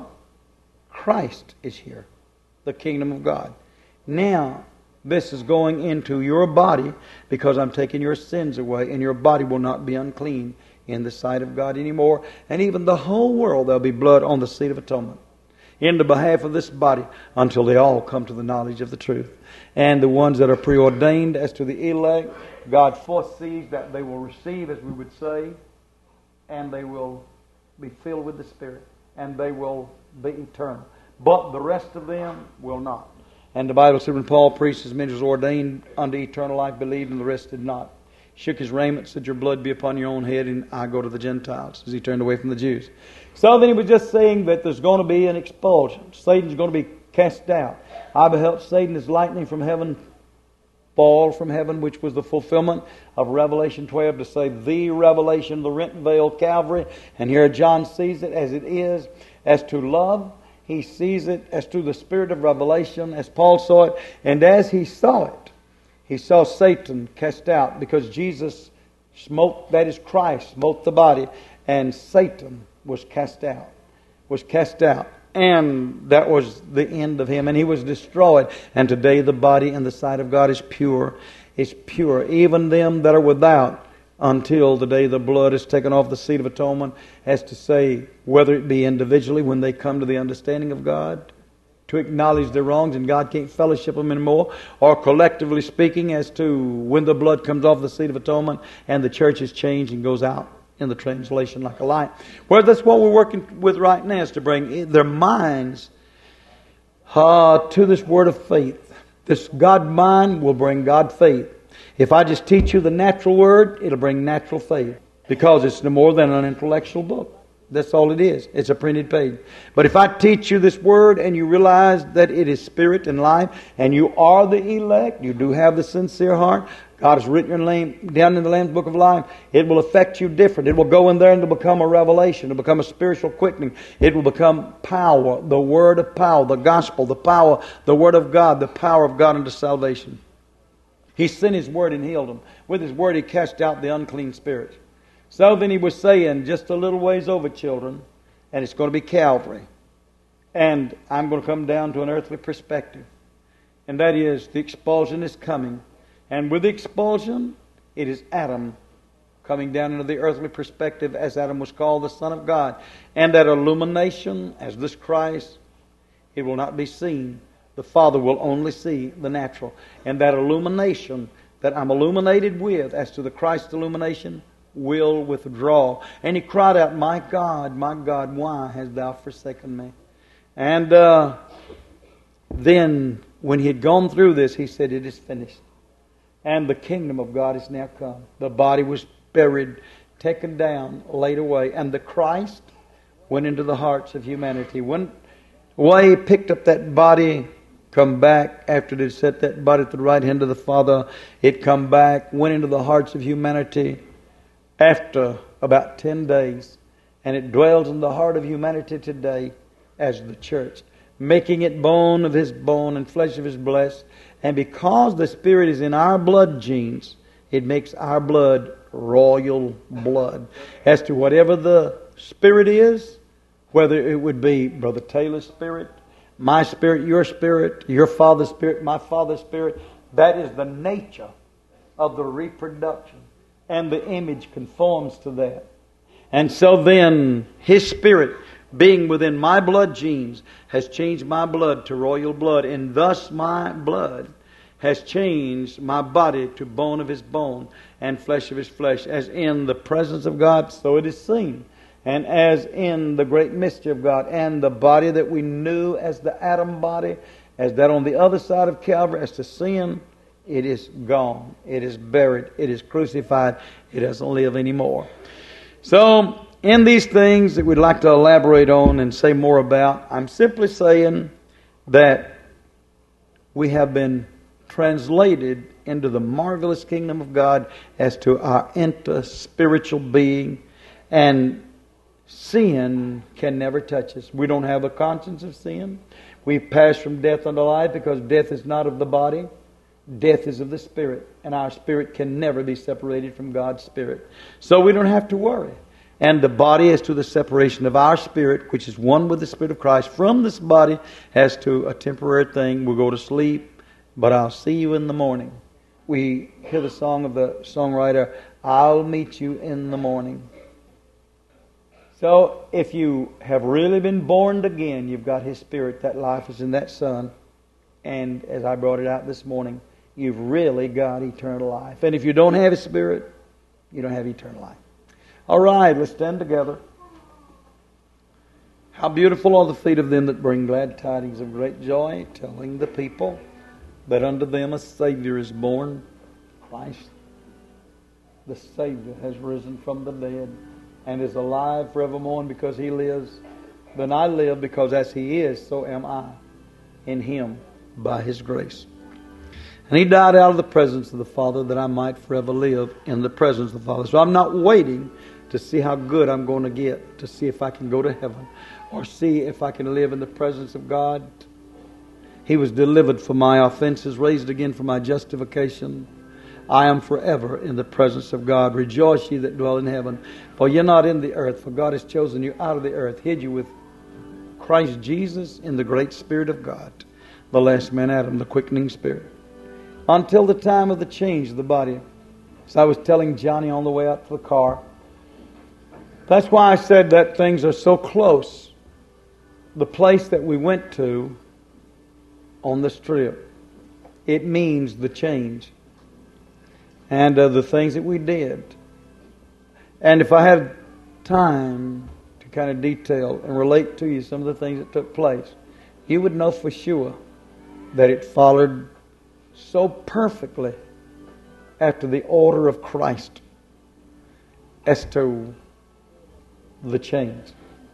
Christ is here, the kingdom of God. Now, this is going into your body because I'm taking your sins away, and your body will not be unclean in the sight of God anymore. And even the whole world, there'll be blood on the seat of atonement in the behalf of this body until they all come to the knowledge of the truth. And the ones that are preordained as to the elect, God foresees that they will receive, as we would say, and they will be filled with the Spirit, and they will be eternal. But the rest of them will not. And the Bible said when Paul preached, as many as ordained unto eternal life believed, and the rest did not. Shook his raiment, said, your blood be upon your own head, and I go to the Gentiles, as he turned away from the Jews. So then he was just saying that there's going to be an expulsion. Satan's going to be cast out. I beheld Satan as lightning from heaven fall from heaven, which was the fulfillment of Revelation 12, to say the revelation, the rent veil, Calvary. And here John sees it as it is, as to love. He sees it as to the spirit of revelation, as Paul saw it. And as he saw it, he saw Satan cast out, because Jesus smote, that is Christ, smote the body, and Satan was cast out. Was cast out. And that was the end of him, and he was destroyed. And today the body in the sight of God is pure. It's pure. Even them that are without, until the day the blood is taken off the seat of atonement, as to say, whether it be individually when they come to the understanding of God, to acknowledge their wrongs and God can't fellowship them anymore, or collectively speaking as to when the blood comes off the seat of atonement and the church is changed and goes out in the translation like a light. Well, that's what we're working with right now, is to bring their minds to this word of faith. This God mind will bring God faith. If I just teach you the natural word, it'll bring natural faith, because it's no more than an intellectual book. That's all it is. It's a printed page. But if I teach you this word and you realize that it is spirit and life, and you are the elect, you do have the sincere heart, God has written your name down in the Lamb's Book of Life, it will affect you different. It will go in there and it'll become a revelation. It'll become a spiritual quickening. It will become power, the word of power, the gospel, the power, the word of God, the power of God unto salvation. He sent His word and healed them. With His word He cast out the unclean spirits. So then He was saying, just a little ways over, children, and it's going to be Calvary. And I'm going to come down to an earthly perspective. And that is, the expulsion is coming. And with the expulsion, it is Adam coming down into the earthly perspective, as Adam was called the Son of God. And that illumination, as this Christ, it will not be seen. The Father will only see the natural. And that illumination that I'm illuminated with, as to the Christ illumination, will withdraw. And he cried out, my God, why hast thou forsaken me? And then, when he had gone through this, he said, it is finished. And the kingdom of God is now come. The body was buried, taken down, laid away. And the Christ went into the hearts of humanity. Went away, picked up that body, come back after it had set that body at the right hand of the Father. It come back, went into the hearts of humanity after about 10 days. And it dwells in the heart of humanity today as the church, making it bone of His bone and flesh of His flesh. And because the Spirit is in our blood genes, it makes our blood royal blood. As to whatever the Spirit is, whether it would be Brother Taylor's spirit, my spirit, your father's spirit, my father's spirit, that is the nature of the reproduction. And the image conforms to that. And so then, His Spirit, being within my blood genes, has changed my blood to royal blood, and thus my blood has changed my body to bone of His bone and flesh of His flesh. As in the presence of God, so it is seen. And as in the great mystery of God, and the body that we knew as the Adam body, as that on the other side of Calvary, as to sin, It is gone. It is buried. It is crucified. It doesn't live anymore. So, in these things that we'd like to elaborate on and say more about, I'm simply saying that we have been translated into the marvelous kingdom of God as to our inter-spiritual being, and sin can never touch us. We don't have a conscience of sin. We've passed from death unto life because death is not of the body. Death is of the Spirit, and our spirit can never be separated from God's Spirit. So we don't have to worry. And the body, as to the separation of our spirit, which is one with the Spirit of Christ, from this body, as to a temporary thing. We'll go to sleep, but I'll see you in the morning. We hear the song of the songwriter, I'll meet you in the morning. So if you have really been born again, you've got His Spirit, that life is in that Son. And as I brought it out this morning, you've really got eternal life. And if you don't have His Spirit, you don't have eternal life. All right, let's stand together. How beautiful are the feet of them that bring glad tidings of great joy, telling the people that unto them a Savior is born, Christ. The Savior has risen from the dead and is alive forevermore, and because He lives, then I live, because as He is, so am I in Him by His grace. And He died out of the presence of the Father that I might forever live in the presence of the Father. So I'm not waiting to see how good I'm going to get, to see if I can go to heaven, or see if I can live in the presence of God. He was delivered for my offenses, raised again for my justification. I am forever in the presence of God. Rejoice ye that dwell in heaven, for you're not in the earth, for God has chosen you out of the earth, hid you with Christ Jesus in the great Spirit of God, the last man Adam, the quickening Spirit, until the time of the change of the body. So I was telling Johnny on the way out to the car, that's why I said that things are so close. The place that we went to on this trip, it means the change. And the things that we did. And if I had time to kind of detail and relate to you some of the things that took place, you would know for sure that it followed so perfectly after the order of Christ as to the change.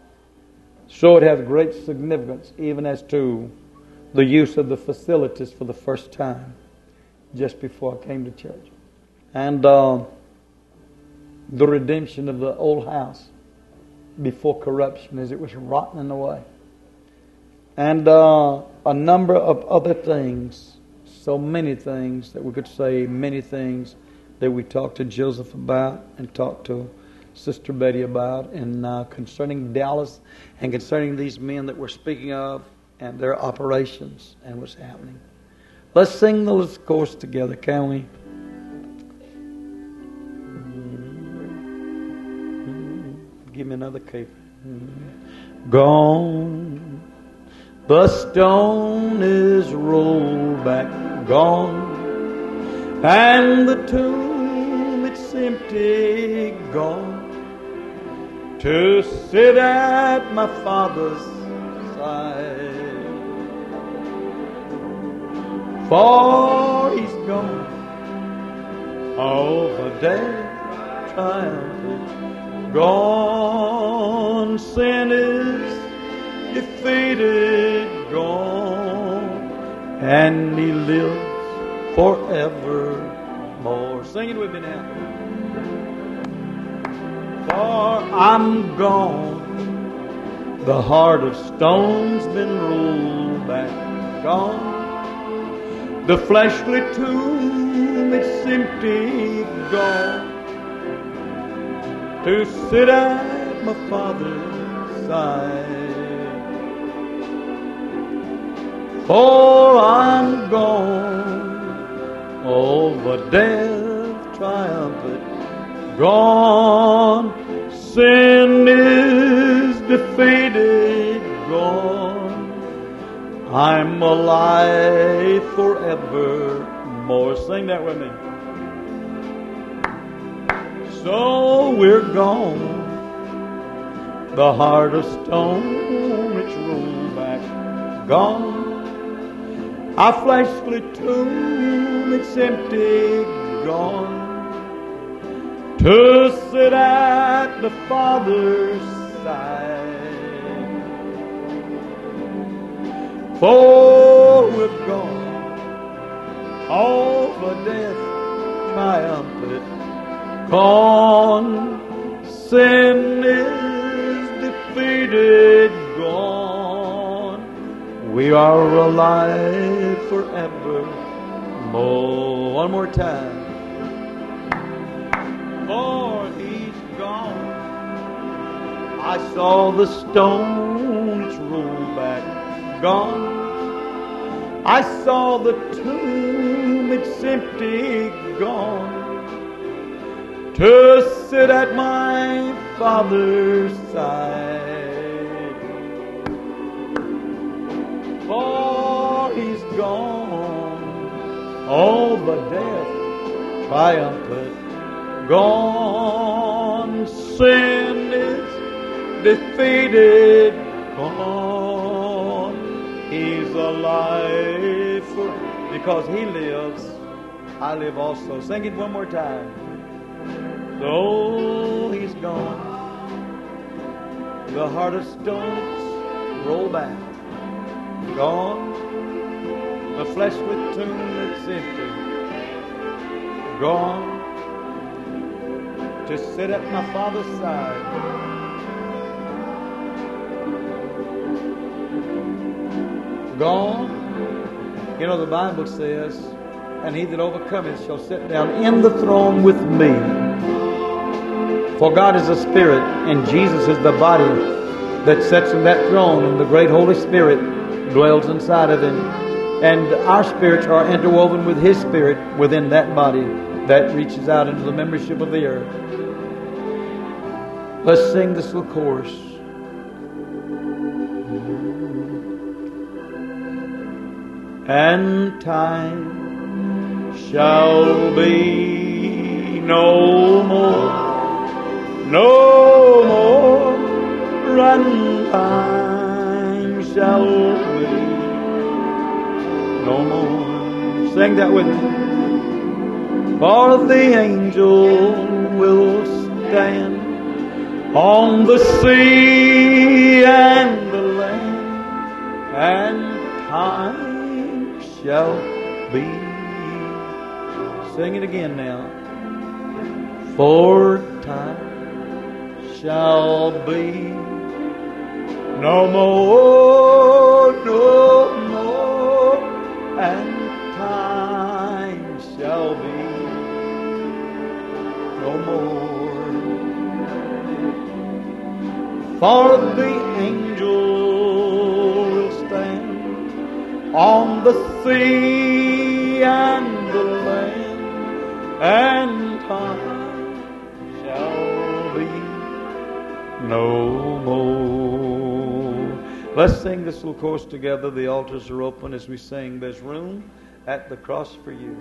So it has great significance even as to the use of the facilities for the first time just before I came to church. And the redemption of the old house before corruption as it was rotting away. And a number of other things, so many things that we could say, many things that we talked to Joseph about and talked to Sister Betty about, and concerning Dallas and concerning these men that we're speaking of and their operations and what's happening. Let's sing the little chorus together, can we? Give me another cape. Gone, the stone is rolled back, gone, and the tomb it's empty, gone, to sit at my Father's side. For He's gone, over death triumphant, gone, sin is defeated, gone, and He lives forevermore. Sing it with me now. For I'm gone, the heart of stone's been rolled back, gone, the fleshly tomb it's empty, gone, to sit at my Father's side. For I'm gone, over death triumphant, gone, sin is defeated, gone, I'm alive forevermore. Sing that with me. So we're gone, the heart of stone it's rolled back, gone, Our fleshly tomb, it's empty, gone, to sit at the Father's side. For we've gone over death, triumphant, gone. Sin is defeated, gone. We are alive forevermore. One more time. For He's gone. I saw the stones roll back, gone. I saw the tomb, it's empty, gone, to sit at my Father's side. For He's gone, all the death triumphant, gone. Sin is defeated, gone. He's alive, because He lives, I live also. Sing it one more time. So He's gone. The heart of stones roll back, gone. The fleshly tomb that's empty, gone, to sit at my Father's side. Gone. You know, the Bible says, and he that overcometh shall sit down in the throne with me. For God is a spirit, and Jesus is the body that sits in that throne, and the great Holy Spirit dwells inside of Him. And our spirits are interwoven with His Spirit within that body that reaches out into the membership of the earth. Let's sing this little chorus. And time shall be no more, no more, and time shall be no more. Sing that with me. For the angel will stand on the sea and the land, and time shall be. Sing it again now. For time shall be no more, no more, and time shall be no more. For the angel will stand on the sea and the land, and time shall be no more. Let's sing this little chorus together. The altars are open as we sing. There's room at the cross for you.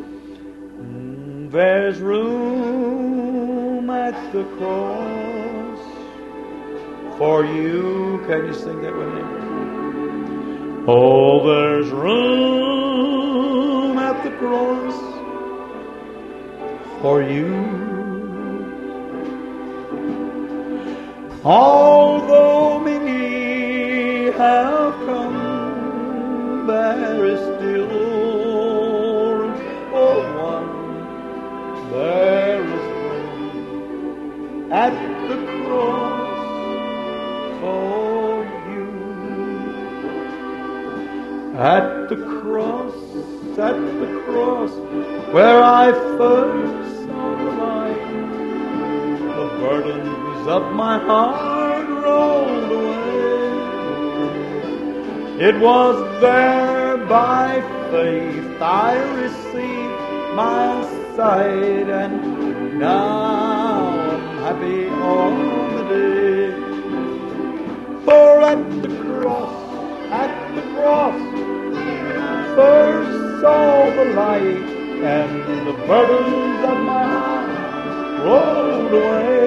There's room at the cross for you. Can you sing that with me? Oh, there's room at the cross for you. Although many have come, there is still room for one. There is room at the cross for you. At the cross, where I first saw the light, the burdens of my heart rolled away. It was there by faith I received my sight, and now I'm happy all the day. For at the cross, first saw the light, and the burdens of my heart rolled away.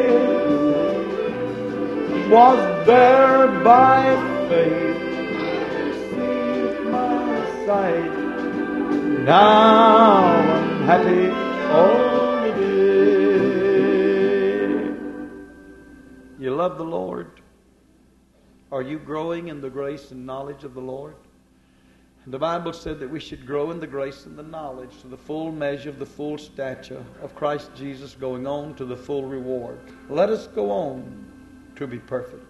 It was there by faith I received my sight. Now I'm happy all the day. You love the Lord? Are you growing in the grace and knowledge of the Lord? The Bible said that we should grow in the grace and the knowledge to the full measure of the full stature of Christ Jesus, going on to the full reward. Let us go on to be perfect.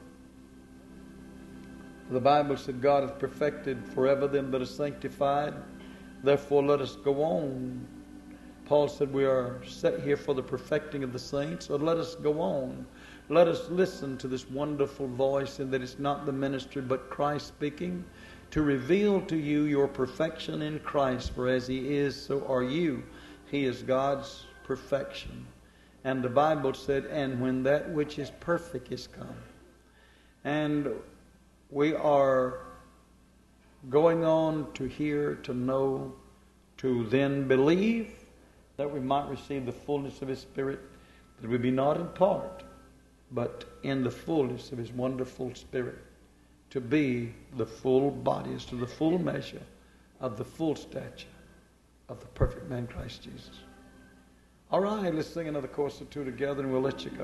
The Bible said God hath perfected forever them that are sanctified. Therefore let us go on. Paul said we are set here for the perfecting of the saints. So let us go on. Let us listen to this wonderful voice, and that it's not the minister but Christ speaking, to reveal to you your perfection in Christ. For as He is, so are you. He is God's perfection. And the Bible said, and when that which is perfect is come. And we are going on to hear, to know, to then believe, that we might receive the fullness of His Spirit, that we be not in part, but in the fullness of His wonderful Spirit, to be the full body, as to the full measure of the full stature of the perfect man Christ Jesus. All right, let's sing another chorus or two together and we'll let you go.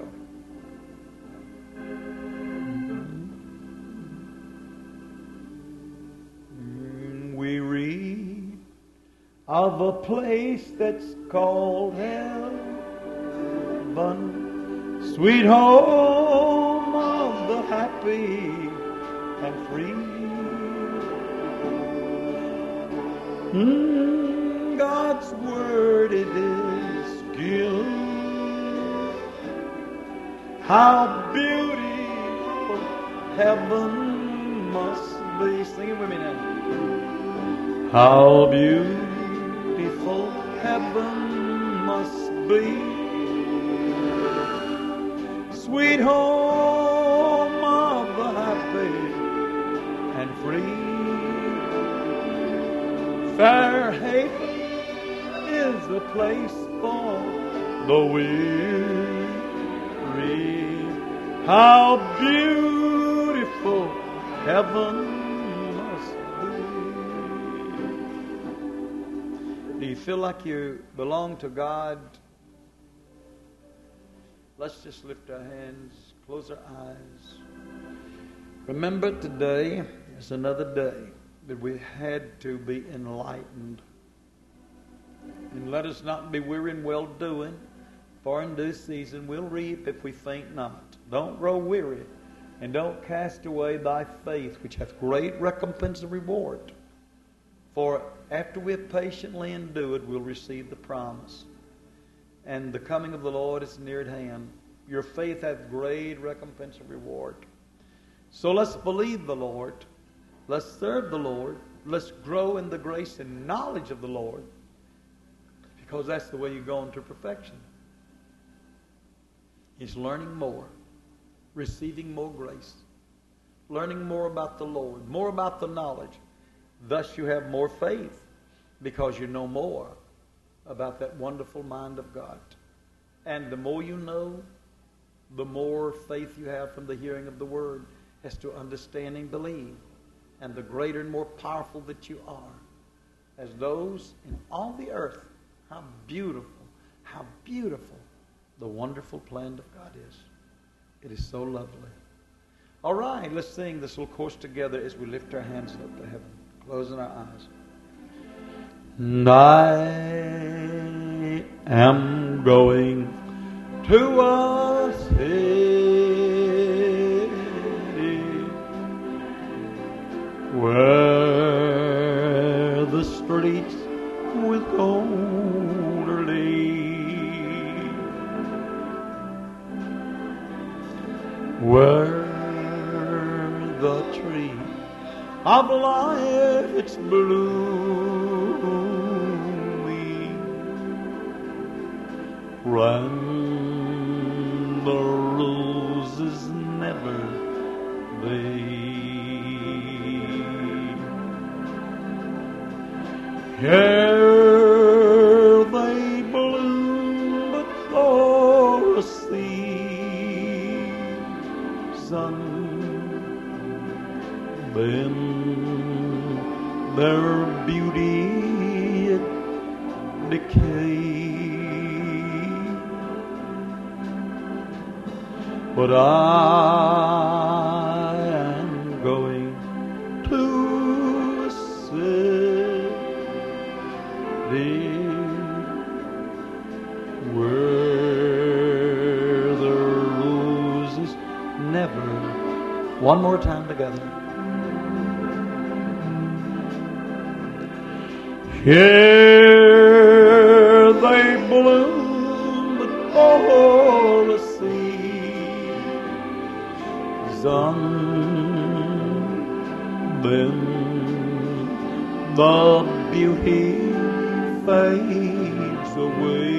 We read of a place that's called heaven, sweet home of the happy and free. God's word it is gilt. How beautiful heaven must be. Sing it with me now. How beautiful heaven must be. Sweet home of the happy and free. Fair haven is the place for the weary. How beautiful heaven must be. Do you feel like you belong to God? Let's just lift our hands, close our eyes. Remember, today is another day that we had to be enlightened. And let us not be weary in well-doing, for in due season we'll reap if we faint not. Don't grow weary, and don't cast away thy faith, which hath great recompense and reward. For after we have patiently endured, we'll receive the promise. And the coming of the Lord is near at hand. Your faith hath great recompense and reward. So let's believe the Lord. Let's serve the Lord. Let's grow in the grace and knowledge of the Lord. Because that's the way you go into perfection. Is learning more. Receiving more grace. Learning more about the Lord. More about the knowledge. Thus you have more faith. Because you know more about that wonderful mind of God. And the more you know, the more faith you have from the hearing of the Word as to understand and believe. And the greater and more powerful that you are as those in all the earth. How beautiful the wonderful plan of God is. It is so lovely. All right, let's sing this little chorus together as we lift our hands up to heaven, closing our eyes. And I am going to a city where the streets with gold are laid, where the tree of life it's blooming, when the roses never fade. Here they bloom but for a season, then their beauty it decay. But I am going to a city where the roses never. One more time together. Here they bloom, but for the season, then the beauty fades away.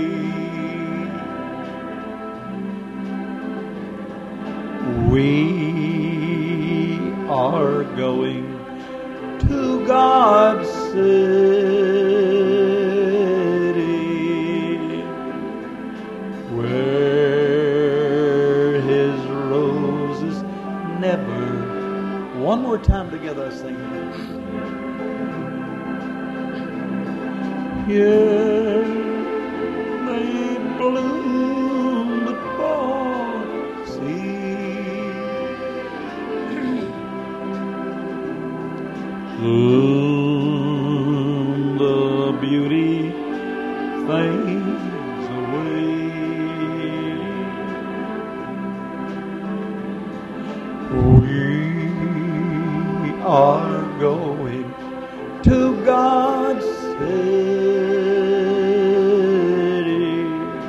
We are going to God's city, where His roses never. One more time together, sing. Here they bloom, but for soon the beauty fades away. We are going to God's city,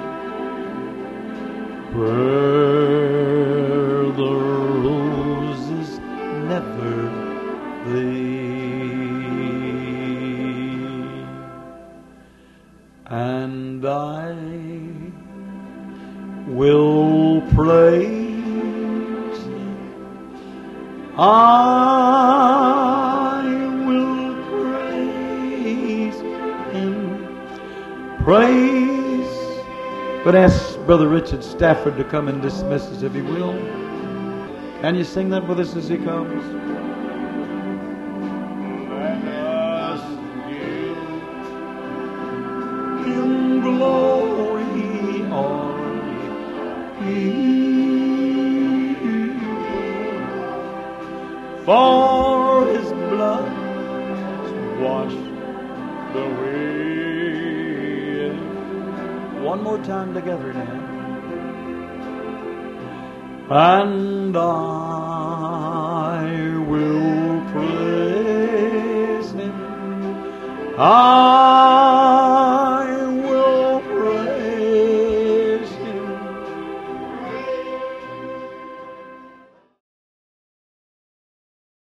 where the roses never and I will praise Him. I will praise Him. Praise. But ask Brother Richard Stafford to come and dismiss us if he will. Can you sing that with us as he comes? Glory on for His blood washed away. One more time together now. And I will praise Him.